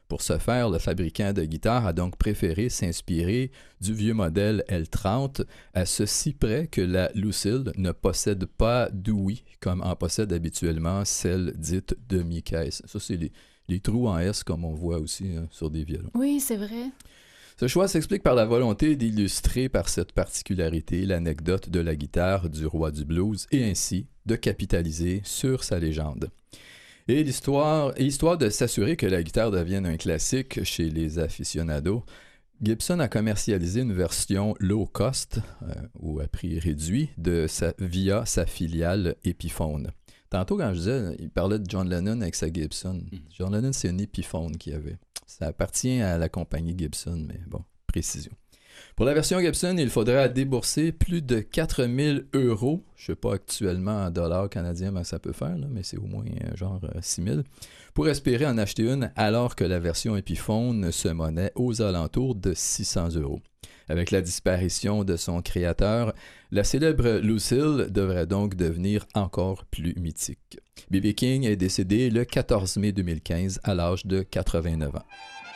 Speaker 2: Pour ce faire, le fabricant de guitares a donc préféré s'inspirer du vieux modèle L30 à ceci près que la Lucille ne possède pas d'ouïe comme en possède habituellement celle dite demi-caisse. Ça, c'est les trous en S comme on voit aussi sur des violons.
Speaker 1: Oui, c'est vrai.
Speaker 2: Ce choix s'explique par la volonté d'illustrer par cette particularité l'anecdote de la guitare du roi du blues et ainsi de capitaliser sur sa légende. Et histoire de s'assurer que la guitare devienne un classique chez les aficionados, Gibson a commercialisé une version low cost, ou à prix réduit, via sa filiale Epiphone. Tantôt, quand je disais, il parlait de John Lennon avec sa Gibson. John Lennon, c'est une Epiphone qu'il avait. Ça appartient à la compagnie Gibson, mais bon, précision. Pour la version Gibson, il faudra débourser plus de 4 000 €. Je ne sais pas actuellement en dollars canadiens mais ça peut faire, là, mais c'est au moins genre 6 000 pour espérer en acheter une alors que la version Epiphone se monnaie aux alentours de 600 €. Avec la disparition de son créateur, la célèbre Lucille devrait donc devenir encore plus mythique. B.B. King est décédé le 14 mai 2015 à l'âge de 89 ans.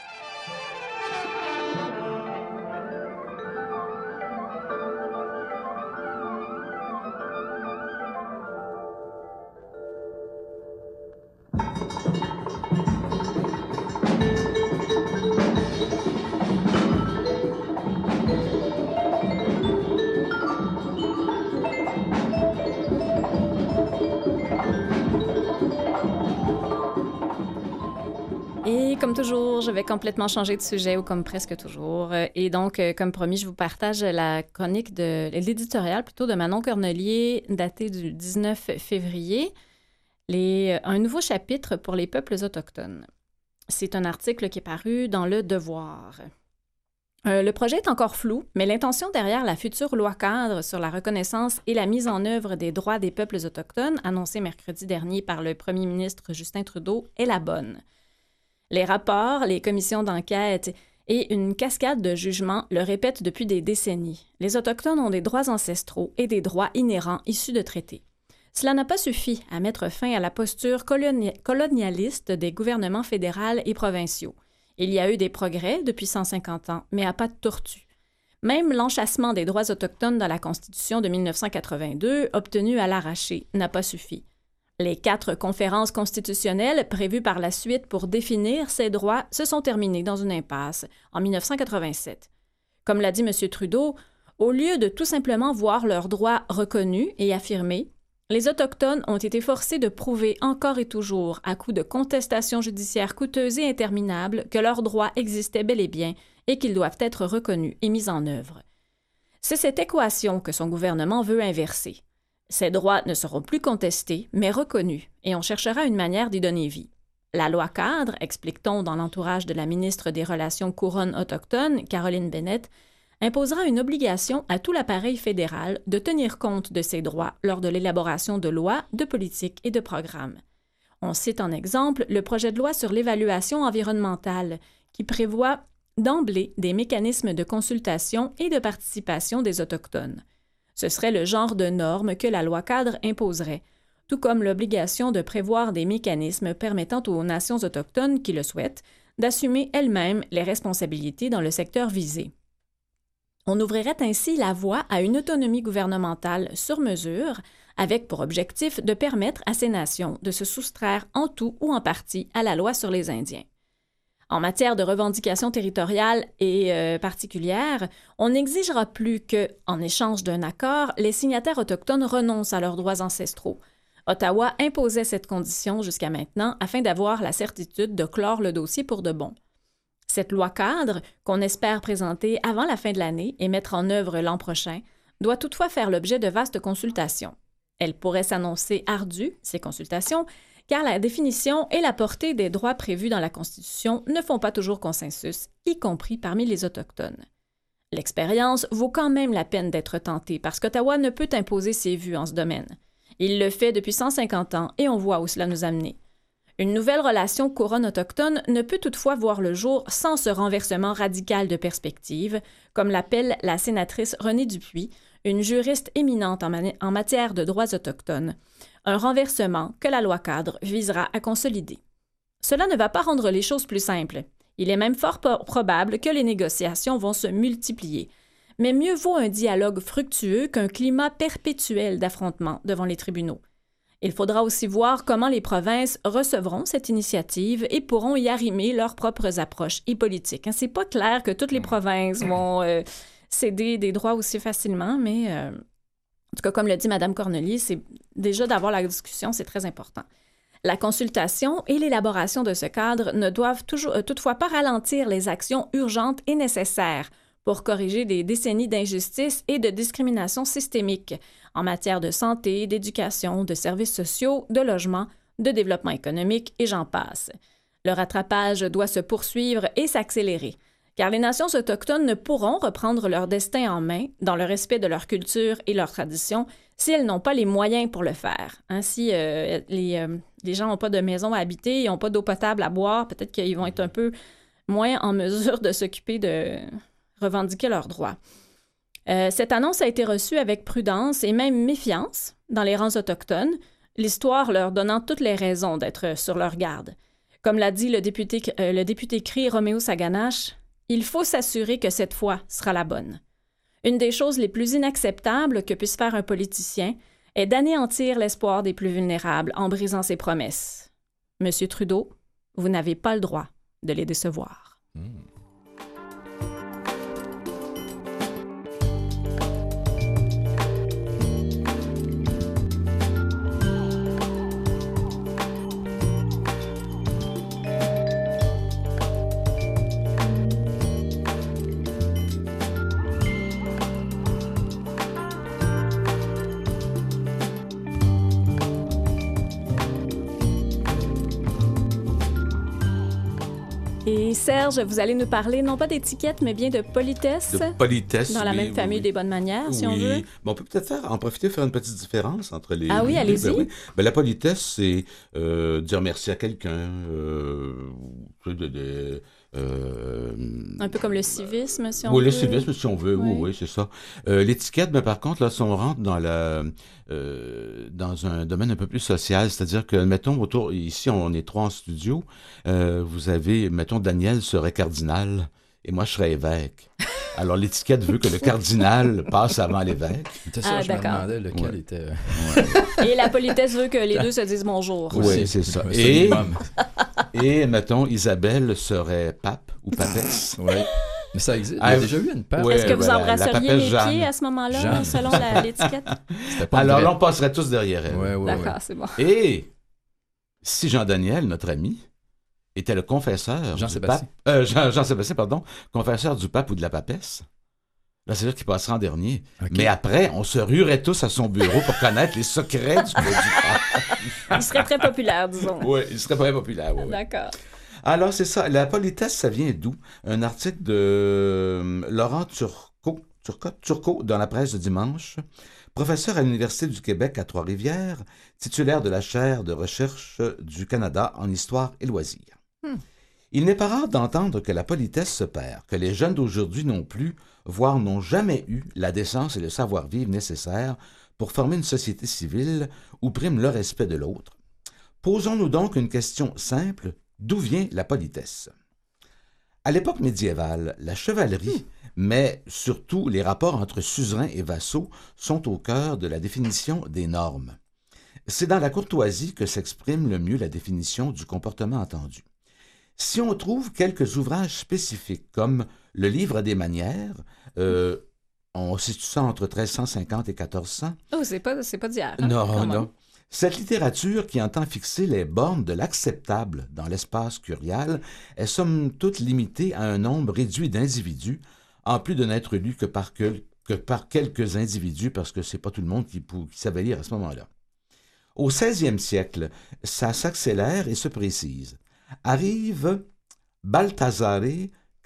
Speaker 1: Et comme toujours, je vais complètement changer de sujet, ou comme presque toujours. Et donc, comme promis, je vous partage la chronique l'éditorial plutôt de Manon Cornelier, daté du 19 février. Un nouveau chapitre pour les peuples autochtones. C'est un article qui est paru dans Le Devoir. Le projet est encore flou, mais l'intention derrière la future loi cadre sur la reconnaissance et la mise en œuvre des droits des peuples autochtones, annoncée mercredi dernier par le premier ministre Justin Trudeau, est la bonne. Les rapports, les commissions d'enquête et une cascade de jugements le répètent depuis des décennies. Les Autochtones ont des droits ancestraux et des droits inhérents issus de traités. Cela n'a pas suffi à mettre fin à la posture colonialiste des gouvernements fédéraux et provinciaux. Il y a eu des progrès depuis 150 ans, mais à pas de tortue. Même l'enchâssement des droits autochtones dans la Constitution de 1982, obtenu à l'arraché, n'a pas suffi. Les 4 conférences constitutionnelles prévues par la suite pour définir ces droits se sont terminées dans une impasse en 1987. Comme l'a dit M. Trudeau, au lieu de tout simplement voir leurs droits reconnus et affirmés, les Autochtones ont été forcés de prouver encore et toujours, à coups de contestations judiciaires coûteuses et interminables, que leurs droits existaient bel et bien et qu'ils doivent être reconnus et mis en œuvre. C'est cette équation que son gouvernement veut inverser. Ces droits ne seront plus contestés, mais reconnus, et on cherchera une manière d'y donner vie. La loi cadre, explique-t-on dans l'entourage de la ministre des Relations couronnes autochtones, Caroline Bennett, imposera une obligation à tout l'appareil fédéral de tenir compte de ces droits lors de l'élaboration de lois, de politiques et de programmes. On cite en exemple le projet de loi sur l'évaluation environnementale, qui prévoit d'emblée des mécanismes de consultation et de participation des Autochtones. Ce serait le genre de normes que la loi cadre imposerait, tout comme l'obligation de prévoir des mécanismes permettant aux nations autochtones qui le souhaitent d'assumer elles-mêmes les responsabilités dans le secteur visé. On ouvrirait ainsi la voie à une autonomie gouvernementale sur mesure, avec pour objectif de permettre à ces nations de se soustraire en tout ou en partie à la loi sur les Indiens. En matière de revendications territoriales et particulières, on n'exigera plus que, en échange d'un accord, les signataires autochtones renoncent à leurs droits ancestraux. Ottawa imposait cette condition jusqu'à maintenant afin d'avoir la certitude de clore le dossier pour de bon. Cette loi cadre, qu'on espère présenter avant la fin de l'année et mettre en œuvre l'an prochain, doit toutefois faire l'objet de vastes consultations. Elle pourrait s'annoncer ardue, ces consultations, car la définition et la portée des droits prévus dans la Constitution ne font pas toujours consensus, y compris parmi les Autochtones. L'expérience vaut quand même la peine d'être tentée parce qu'Ottawa ne peut imposer ses vues en ce domaine. Il le fait depuis 150 ans et on voit où cela nous a menés. Une nouvelle relation couronne autochtone ne peut toutefois voir le jour sans ce renversement radical de perspective, comme l'appelle la sénatrice Renée Dupuis, une juriste éminente en matière de droits autochtones, un renversement que la loi cadre visera à consolider. Cela ne va pas rendre les choses plus simples. Il est même fort probable que les négociations vont se multiplier. Mais mieux vaut un dialogue fructueux qu'un climat perpétuel d'affrontement devant les tribunaux. Il faudra aussi voir comment les provinces recevront cette initiative et pourront y arrimer leurs propres approches et politiques. C'est pas clair que toutes les provinces vont céder des droits aussi facilement, mais en tout cas, comme le dit Mme Cornelier, c'est déjà d'avoir la discussion, c'est très important. La consultation et l'élaboration de ce cadre ne doivent toutefois pas ralentir les actions urgentes et nécessaires pour corriger des décennies d'injustice et de discrimination systémique en matière de santé, d'éducation, de services sociaux, de logement, de développement économique et j'en passe. Le rattrapage doit se poursuivre et s'accélérer, car les nations autochtones ne pourront reprendre leur destin en main dans le respect de leur culture et leurs traditions si elles n'ont pas les moyens pour le faire. Si les gens n'ont pas de maison à habiter, ils n'ont pas d'eau potable à boire, peut-être qu'ils vont être un peu moins en mesure de s'occuper de revendiquer leurs droits. Cette annonce a été reçue avec prudence et même méfiance dans les rangs autochtones, l'histoire leur donnant toutes les raisons d'être sur leur garde. Comme l'a dit le député CRI Roméo Saganache, il faut s'assurer que cette fois sera la bonne. Une des choses les plus inacceptables que puisse faire un politicien est d'anéantir l'espoir des plus vulnérables en brisant ses promesses. Monsieur Trudeau, vous n'avez pas le droit de les décevoir. Et Serge, vous allez nous parler non pas d'étiquette, mais bien de politesse.
Speaker 3: De politesse,
Speaker 1: dans la même famille des bonnes manières, si on veut.
Speaker 3: Bon, on peut peut-être en profiter faire une petite différence entre les...
Speaker 1: Ah oui, allez-y.
Speaker 3: Ben, la politesse, c'est dire merci à quelqu'un,
Speaker 1: un peu comme le civisme, si on veut.
Speaker 3: Oui, le civisme, si on veut, oui, c'est ça. L'étiquette, ben, par contre, là, si on rentre dans un domaine un peu plus social, c'est-à-dire que, mettons, ici, on est 3 en studio, vous avez, mettons, Daniel serait cardinal, et moi, je serais évêque. Alors, l'étiquette veut que le cardinal passe avant l'évêque.
Speaker 2: C'est ça, je me demandais lequel était...
Speaker 1: Et la politesse veut que les deux se disent bonjour.
Speaker 3: Oui, c'est ça. Et, mettons, Isabelle serait pape ou papesse.
Speaker 2: Oui. Mais ça existe. Il y a déjà eu une pape.
Speaker 1: Est-ce que vous embrasseriez les pieds à ce moment-là, selon l'étiquette?
Speaker 3: Alors là, on passerait tous derrière elle.
Speaker 1: D'accord, c'est bon.
Speaker 3: Et si Jean-Daniel, notre ami, était le confesseur
Speaker 2: Jean-Sébastien,
Speaker 3: confesseur du pape ou de la papesse, là, c'est sûr qu'il passera en dernier.
Speaker 2: Okay.
Speaker 3: Mais après, on se ruerait tous à son bureau pour connaître les secrets du pape.
Speaker 1: Il serait très populaire, disons.
Speaker 3: Oui, il serait très populaire. Oui.
Speaker 1: D'accord.
Speaker 3: Alors, c'est ça. La politesse, ça vient d'où? Un article de Laurent Turcot dans la presse de dimanche, professeur à l'Université du Québec à Trois-Rivières, titulaire de la chaire de recherche du Canada en histoire et loisirs. Il n'est pas rare d'entendre que la politesse se perd, que les jeunes d'aujourd'hui non plus, voire n'ont jamais eu la décence et le savoir-vivre nécessaires pour former une société civile où prime le respect de l'autre. Posons-nous donc une question simple. D'où vient la politesse? À l'époque médiévale, la chevalerie, mais surtout les rapports entre suzerains et vassaux, sont au cœur de la définition des normes. C'est dans la courtoisie que s'exprime le mieux la définition du comportement attendu. Si on trouve quelques ouvrages spécifiques, comme le Livre des manières, on situe ça entre 1350 et 1400.
Speaker 1: Oh, c'est pas d'hier.
Speaker 3: Non. Cette littérature qui entend fixer les bornes de l'acceptable dans l'espace curial est somme toute limitée à un nombre réduit d'individus, en plus de n'être lu que par quelques individus, parce que c'est pas tout le monde qui savait lire à ce moment-là. Au 16e siècle, ça s'accélère et se précise. Arrive Baltasare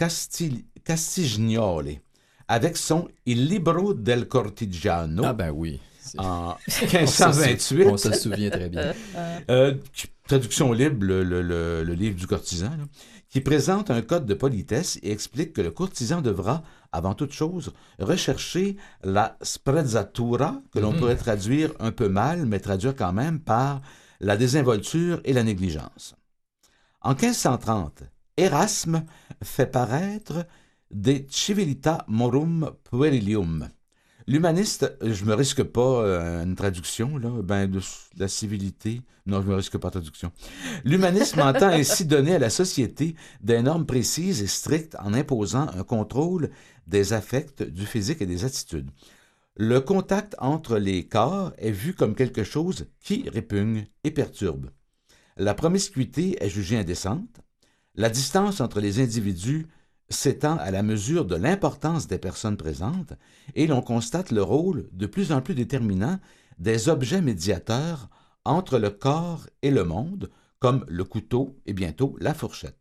Speaker 3: Castiglione avec son Il Libro del Cortigiano.
Speaker 2: Ah ben oui.
Speaker 3: En 1528.
Speaker 2: On se souvient très bien.
Speaker 3: Traduction libre, le livre du courtisan, là, qui présente un code de politesse et explique que le courtisan devra, avant toute chose, rechercher la sprezzatura, que l'on pourrait traduire un peu mal, mais traduire quand même par la désinvolture et la négligence. En 1530, Erasme fait paraître De Civilita Morum Puerilium. L'humaniste, je me risque pas une traduction, là, de la civilité. Non, je me risque pas traduction. L'humanisme entend ainsi donner à la société des normes précises et strictes en imposant un contrôle des affects, du physique et des attitudes. Le contact entre les corps est vu comme quelque chose qui répugne et perturbe. La promiscuité est jugée indécente. La distance entre les individus s'étend à la mesure de l'importance des personnes présentes et l'on constate le rôle de plus en plus déterminant des objets médiateurs entre le corps et le monde, comme le couteau et bientôt la fourchette.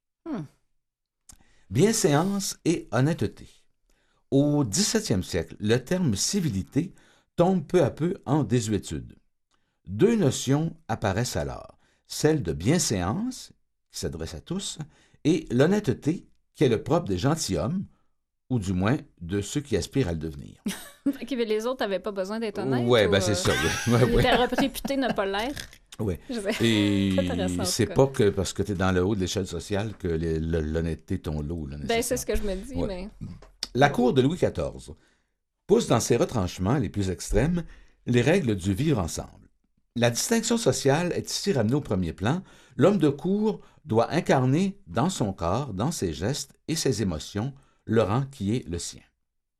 Speaker 3: Bienséance et honnêteté. Au XVIIe siècle, le terme civilité tombe peu à peu en désuétude. Deux notions apparaissent alors, celle de bienséance, qui s'adresse à tous, et l'honnêteté, qui est le propre des gentilshommes, ou du moins de ceux qui aspirent à le devenir.
Speaker 1: OK, mais les autres n'avaient pas besoin d'être honnêtes?
Speaker 3: Oui,
Speaker 1: ou,
Speaker 3: c'est ça.
Speaker 1: Ils étaient réputés ne pas l'être?
Speaker 3: Oui.
Speaker 1: C'est
Speaker 3: Et
Speaker 1: intéressant, en
Speaker 3: c'est
Speaker 1: tout cas.
Speaker 3: pas que parce que tu es dans le haut de l'échelle sociale que l'honnêteté ton lot. Là,
Speaker 1: C'est ce que je me dis,
Speaker 3: Ouais.
Speaker 1: mais...
Speaker 3: La cour de Louis XIV pousse dans ses retranchements les plus extrêmes les règles du vivre ensemble. La distinction sociale est ici ramenée au premier plan. L'homme de cour doit incarner dans son corps, dans ses gestes et ses émotions, le rang qui est le sien.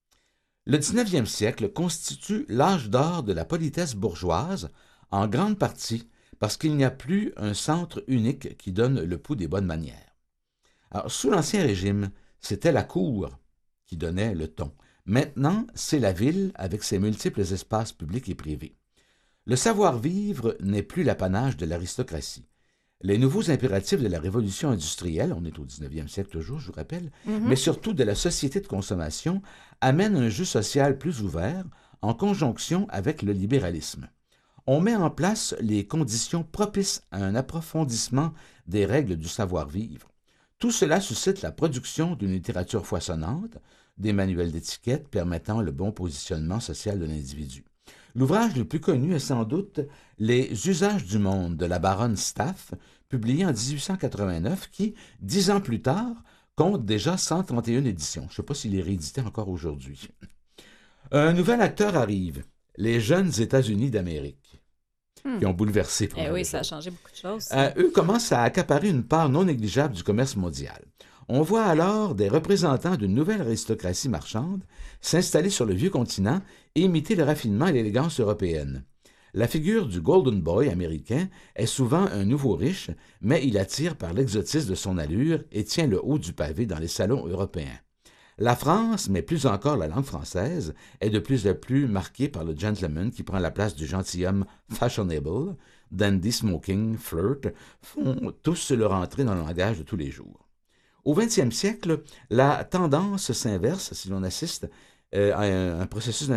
Speaker 3: Le 19e siècle constitue l'âge d'or de la politesse bourgeoise, en grande partie parce qu'il n'y a plus un centre unique qui donne le pouls des bonnes manières. Alors, sous l'Ancien Régime, c'était la cour qui donnait le ton. Maintenant, c'est la ville avec ses multiples espaces publics et privés. Le savoir-vivre n'est plus l'apanage de l'aristocratie. Les nouveaux impératifs de la révolution industrielle, on est au 19e siècle toujours, je vous rappelle, mais surtout de la société de consommation, amènent un jeu social plus ouvert en conjonction avec le libéralisme. On met en place les conditions propices à un approfondissement des règles du savoir-vivre. Tout cela suscite la production d'une littérature foisonnante, des manuels d'étiquette permettant le bon positionnement social de l'individu. L'ouvrage le plus connu est sans doute « Les usages du monde » de la baronne Staff, publié en 1889, qui, 10 ans plus tard, compte déjà 131 éditions. Je ne sais pas s'il est réédité encore aujourd'hui. Un nouvel acteur arrive, les jeunes États-Unis d'Amérique, qui ont bouleversé.
Speaker 1: oui, ça a changé beaucoup de choses.
Speaker 3: Eux commencent à accaparer une part non négligeable du commerce mondial. On voit alors des représentants d'une nouvelle aristocratie marchande s'installer sur le vieux continent et imiter le raffinement et l'élégance européenne. La figure du Golden Boy américain est souvent un nouveau riche, mais il attire par l'exotisme de son allure et tient le haut du pavé dans les salons européens. La France, mais plus encore la langue française, est de plus en plus marquée par le gentleman qui prend la place du gentilhomme fashionable, dandy, smoking, flirt, font tous leur entrée dans le langage de tous les jours. Au 20e siècle, la tendance s'inverse si l'on assiste à un processus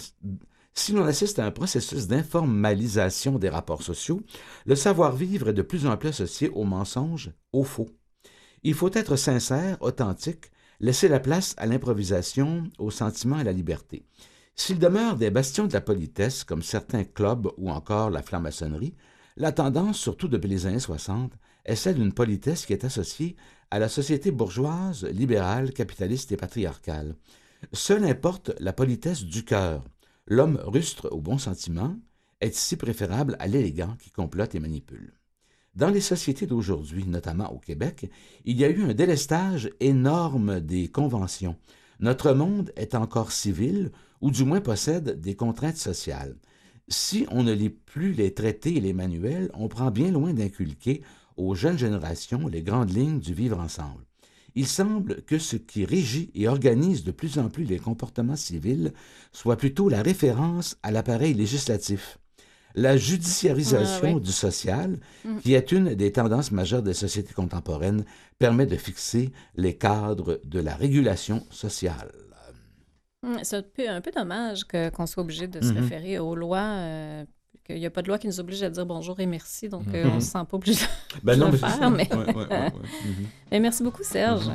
Speaker 3: d'informalisation des rapports sociaux. Le savoir-vivre est de plus en plus associé au mensonge, au faux. Il faut être sincère, authentique, laisser la place à l'improvisation, au sentiment et à la liberté. S'il demeure des bastions de la politesse, comme certains clubs ou encore la franc-maçonnerie, la tendance, surtout depuis les années 60, est celle d'une politesse qui est associée à la société bourgeoise, libérale, capitaliste et patriarcale. Seule importe la politesse du cœur. L'homme rustre aux bons sentiments est ici préférable à l'élégant qui complote et manipule. Dans les sociétés d'aujourd'hui, notamment au Québec, il y a eu un délestage énorme des conventions. Notre monde est encore civil, ou du moins possède des contraintes sociales. Si on ne lit plus les traités et les manuels, on prend bien loin d'inculquer aux jeunes générations les grandes lignes du vivre ensemble. Il semble que ce qui régit et organise de plus en plus les comportements civils soit plutôt la référence à l'appareil législatif. La judiciarisation du social, qui est une des tendances majeures des sociétés contemporaines, permet de fixer les cadres de la régulation sociale.
Speaker 1: C'est un peu dommage qu'on soit obligé de se référer aux lois, qu'il n'y a pas de loi qui nous oblige à dire bonjour et merci, donc on ne se sent pas obligé de le faire. Mais... Mais merci beaucoup, Serge.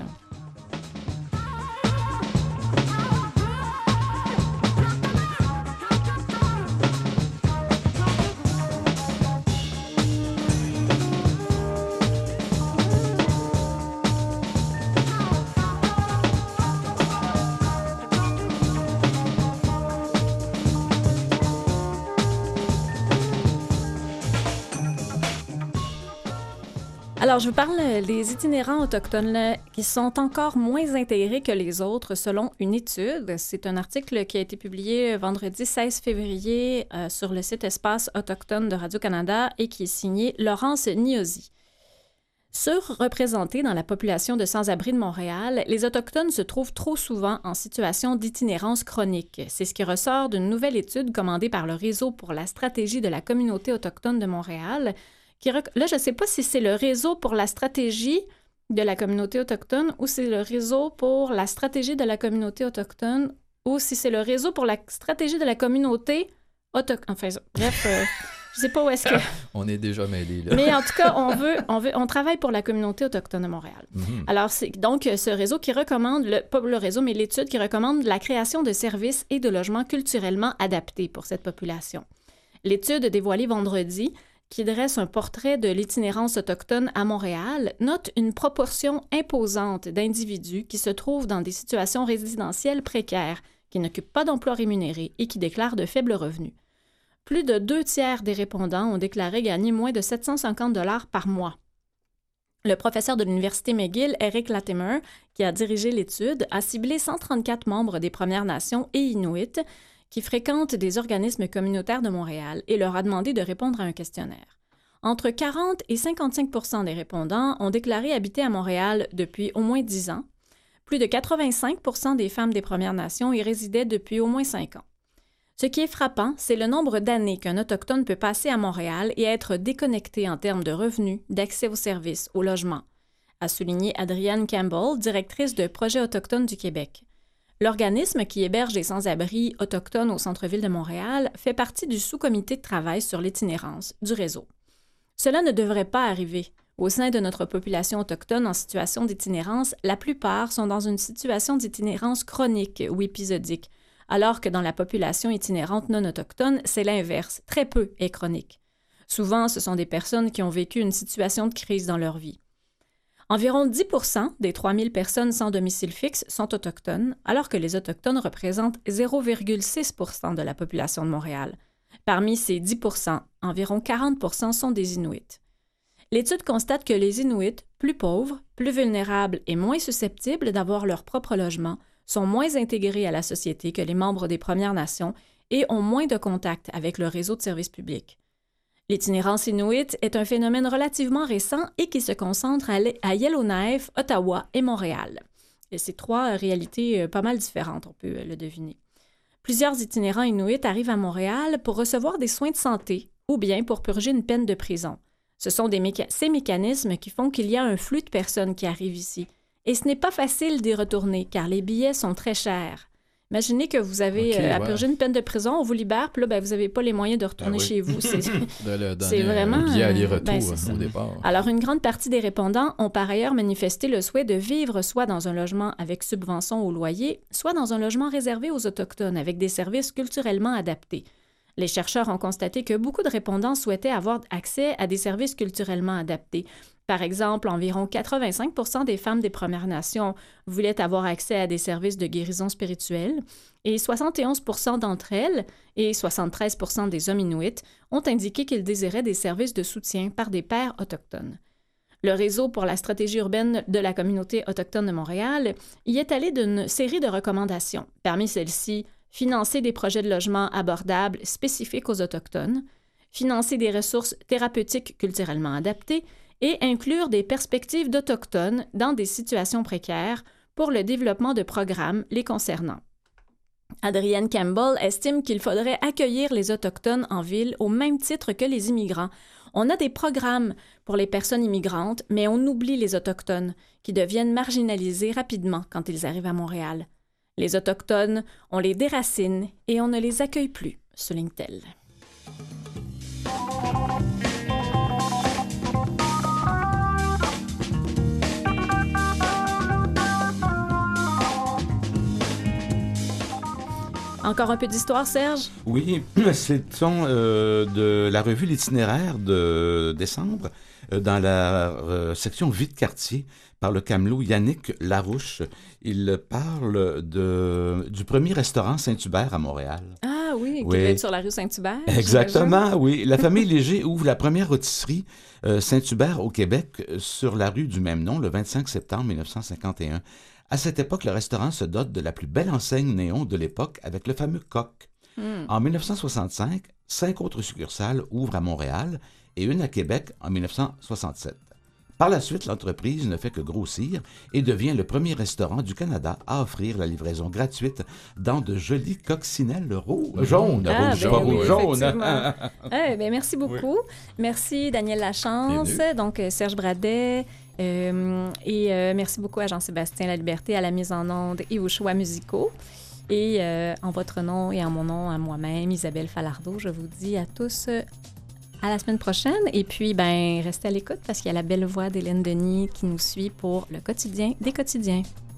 Speaker 1: Alors, je vous parle des itinérants autochtones là, qui sont encore moins intégrés que les autres selon une étude. C'est un article qui a été publié vendredi 16 février sur le site Espace autochtone de Radio-Canada et qui est signé Laurence Niosi. Surreprésentés dans la population de sans-abri de Montréal, les Autochtones se trouvent trop souvent en situation d'itinérance chronique. C'est ce qui ressort d'une nouvelle étude commandée par le Réseau pour la stratégie de la communauté autochtone de Montréal. Là, je ne sais pas si c'est le Réseau pour la stratégie de la communauté autochtone ou c'est le Réseau pour la stratégie de la communauté autochtone ou si c'est le Réseau pour la stratégie de la communauté autochtone. Enfin, bref, je ne sais pas où est-ce que...
Speaker 2: On est déjà mêlés, là.
Speaker 1: Mais en tout cas, on travaille pour la communauté autochtone de Montréal. Mm-hmm. Alors, c'est donc ce réseau qui recommande, pas le réseau, mais l'étude qui recommande la création de services et de logements culturellement adaptés pour cette population. L'étude dévoilée vendredi qui dresse un portrait de l'itinérance autochtone à Montréal, note une proportion imposante d'individus qui se trouvent dans des situations résidentielles précaires, qui n'occupent pas d'emploi rémunéré et qui déclarent de faibles revenus. Plus de 2/3 des répondants ont déclaré gagner moins de 750 $ par mois. Le professeur de l'Université McGill, Eric Latimer, qui a dirigé l'étude, a ciblé 134 membres des Premières Nations et Inuits qui fréquentent des organismes communautaires de Montréal et leur a demandé de répondre à un questionnaire. Entre 40 et 55 % des répondants ont déclaré habiter à Montréal depuis au moins 10 ans. Plus de 85 % des femmes des Premières Nations y résidaient depuis au moins 5 ans. Ce qui est frappant, c'est le nombre d'années qu'un Autochtone peut passer à Montréal et être déconnecté en termes de revenus, d'accès aux services, au logement, a souligné Adrienne Campbell, directrice de Projet autochtone du Québec. L'organisme qui héberge les sans-abri autochtones au centre-ville de Montréal fait partie du sous-comité de travail sur l'itinérance du réseau. Cela ne devrait pas arriver. Au sein de notre population autochtone en situation d'itinérance, la plupart sont dans une situation d'itinérance chronique ou épisodique, alors que dans la population itinérante non autochtone, c'est l'inverse, très peu est chronique. Souvent, ce sont des personnes qui ont vécu une situation de crise dans leur vie. Environ 10 % des 3000 personnes sans domicile fixe sont autochtones, alors que les Autochtones représentent 0,6 % de la population de Montréal. Parmi ces 10 %, environ 40 % sont des Inuits. L'étude constate que les Inuits, plus pauvres, plus vulnérables et moins susceptibles d'avoir leur propre logement, sont moins intégrés à la société que les membres des Premières Nations et ont moins de contact avec le réseau de services publics. L'itinérance inuit est un phénomène relativement récent et qui se concentre à Yellowknife, Ottawa et Montréal. Et c'est 3 réalités pas mal différentes, on peut le deviner. Plusieurs itinérants inuits arrivent à Montréal pour recevoir des soins de santé ou bien pour purger une peine de prison. Ce sont ces mécanismes qui font qu'il y a un flux de personnes qui arrivent ici. Et ce n'est pas facile d'y retourner car les billets sont très chers. Imaginez que vous avez à purger une peine de prison, on vous libère, puis là, vous n'avez pas les moyens de retourner chez vous. C'est vraiment...
Speaker 2: Un billet aller-retour au départ.
Speaker 1: Alors, une grande partie des répondants ont par ailleurs manifesté le souhait de vivre soit dans un logement avec subvention au loyer, soit dans un logement réservé aux Autochtones avec des services culturellement adaptés. Les chercheurs ont constaté que beaucoup de répondants souhaitaient avoir accès à des services culturellement adaptés. Par exemple, environ 85 % des femmes des Premières Nations voulaient avoir accès à des services de guérison spirituelle et 71 % d'entre elles et 73 % des hommes inuits ont indiqué qu'ils désiraient des services de soutien par des pairs autochtones. Le Réseau pour la stratégie urbaine de la communauté autochtone de Montréal y est allé d'une série de recommandations. Parmi celles-ci, financer des projets de logement abordables spécifiques aux Autochtones, financer des ressources thérapeutiques culturellement adaptées et inclure des perspectives d'Autochtones dans des situations précaires pour le développement de programmes les concernant. Adrienne Campbell estime qu'il faudrait accueillir les Autochtones en ville au même titre que les immigrants. On a des programmes pour les personnes immigrantes, mais on oublie les Autochtones, qui deviennent marginalisés rapidement quand ils arrivent à Montréal. Les Autochtones, on les déracine et on ne les accueille plus, souligne-t-elle. Encore un peu d'histoire, Serge?
Speaker 3: Oui, c'est de la revue L'Itinéraire de décembre, dans la section Vie de quartier, par le camelot Yannick Larouche. Il parle du premier restaurant Saint-Hubert à Montréal.
Speaker 1: Ah oui, qui
Speaker 3: Oui.
Speaker 1: devait être sur la rue Saint-Hubert.
Speaker 3: Exactement, oui. La famille Léger ouvre la première rôtisserie Saint-Hubert au Québec sur la rue du même nom le 25 septembre 1951. À cette époque, le restaurant se dote de la plus belle enseigne néon de l'époque avec le fameux coq. En 1965, 5 autres succursales ouvrent à Montréal et une à Québec en 1967. Par la suite, l'entreprise ne fait que grossir et devient le premier restaurant du Canada à offrir la livraison gratuite dans de jolies coccinelles jaunes.
Speaker 1: Ah,
Speaker 3: rouge,
Speaker 1: ben
Speaker 3: pas
Speaker 1: oui,
Speaker 3: rouge, jaune.
Speaker 1: effectivement. Ben, merci beaucoup. Merci Daniel Lachance,
Speaker 2: Bienvenue.
Speaker 1: donc Serge Bradet, et merci beaucoup à Jean-Sébastien Laliberté à la mise en onde et aux choix musicaux. Et en votre nom et en mon nom, à moi-même, Isabelle Falardeau, je vous dis à tous à la semaine prochaine. Et puis, restez à l'écoute parce qu'il y a la belle voix d'Hélène Denis qui nous suit pour le quotidien des quotidiens.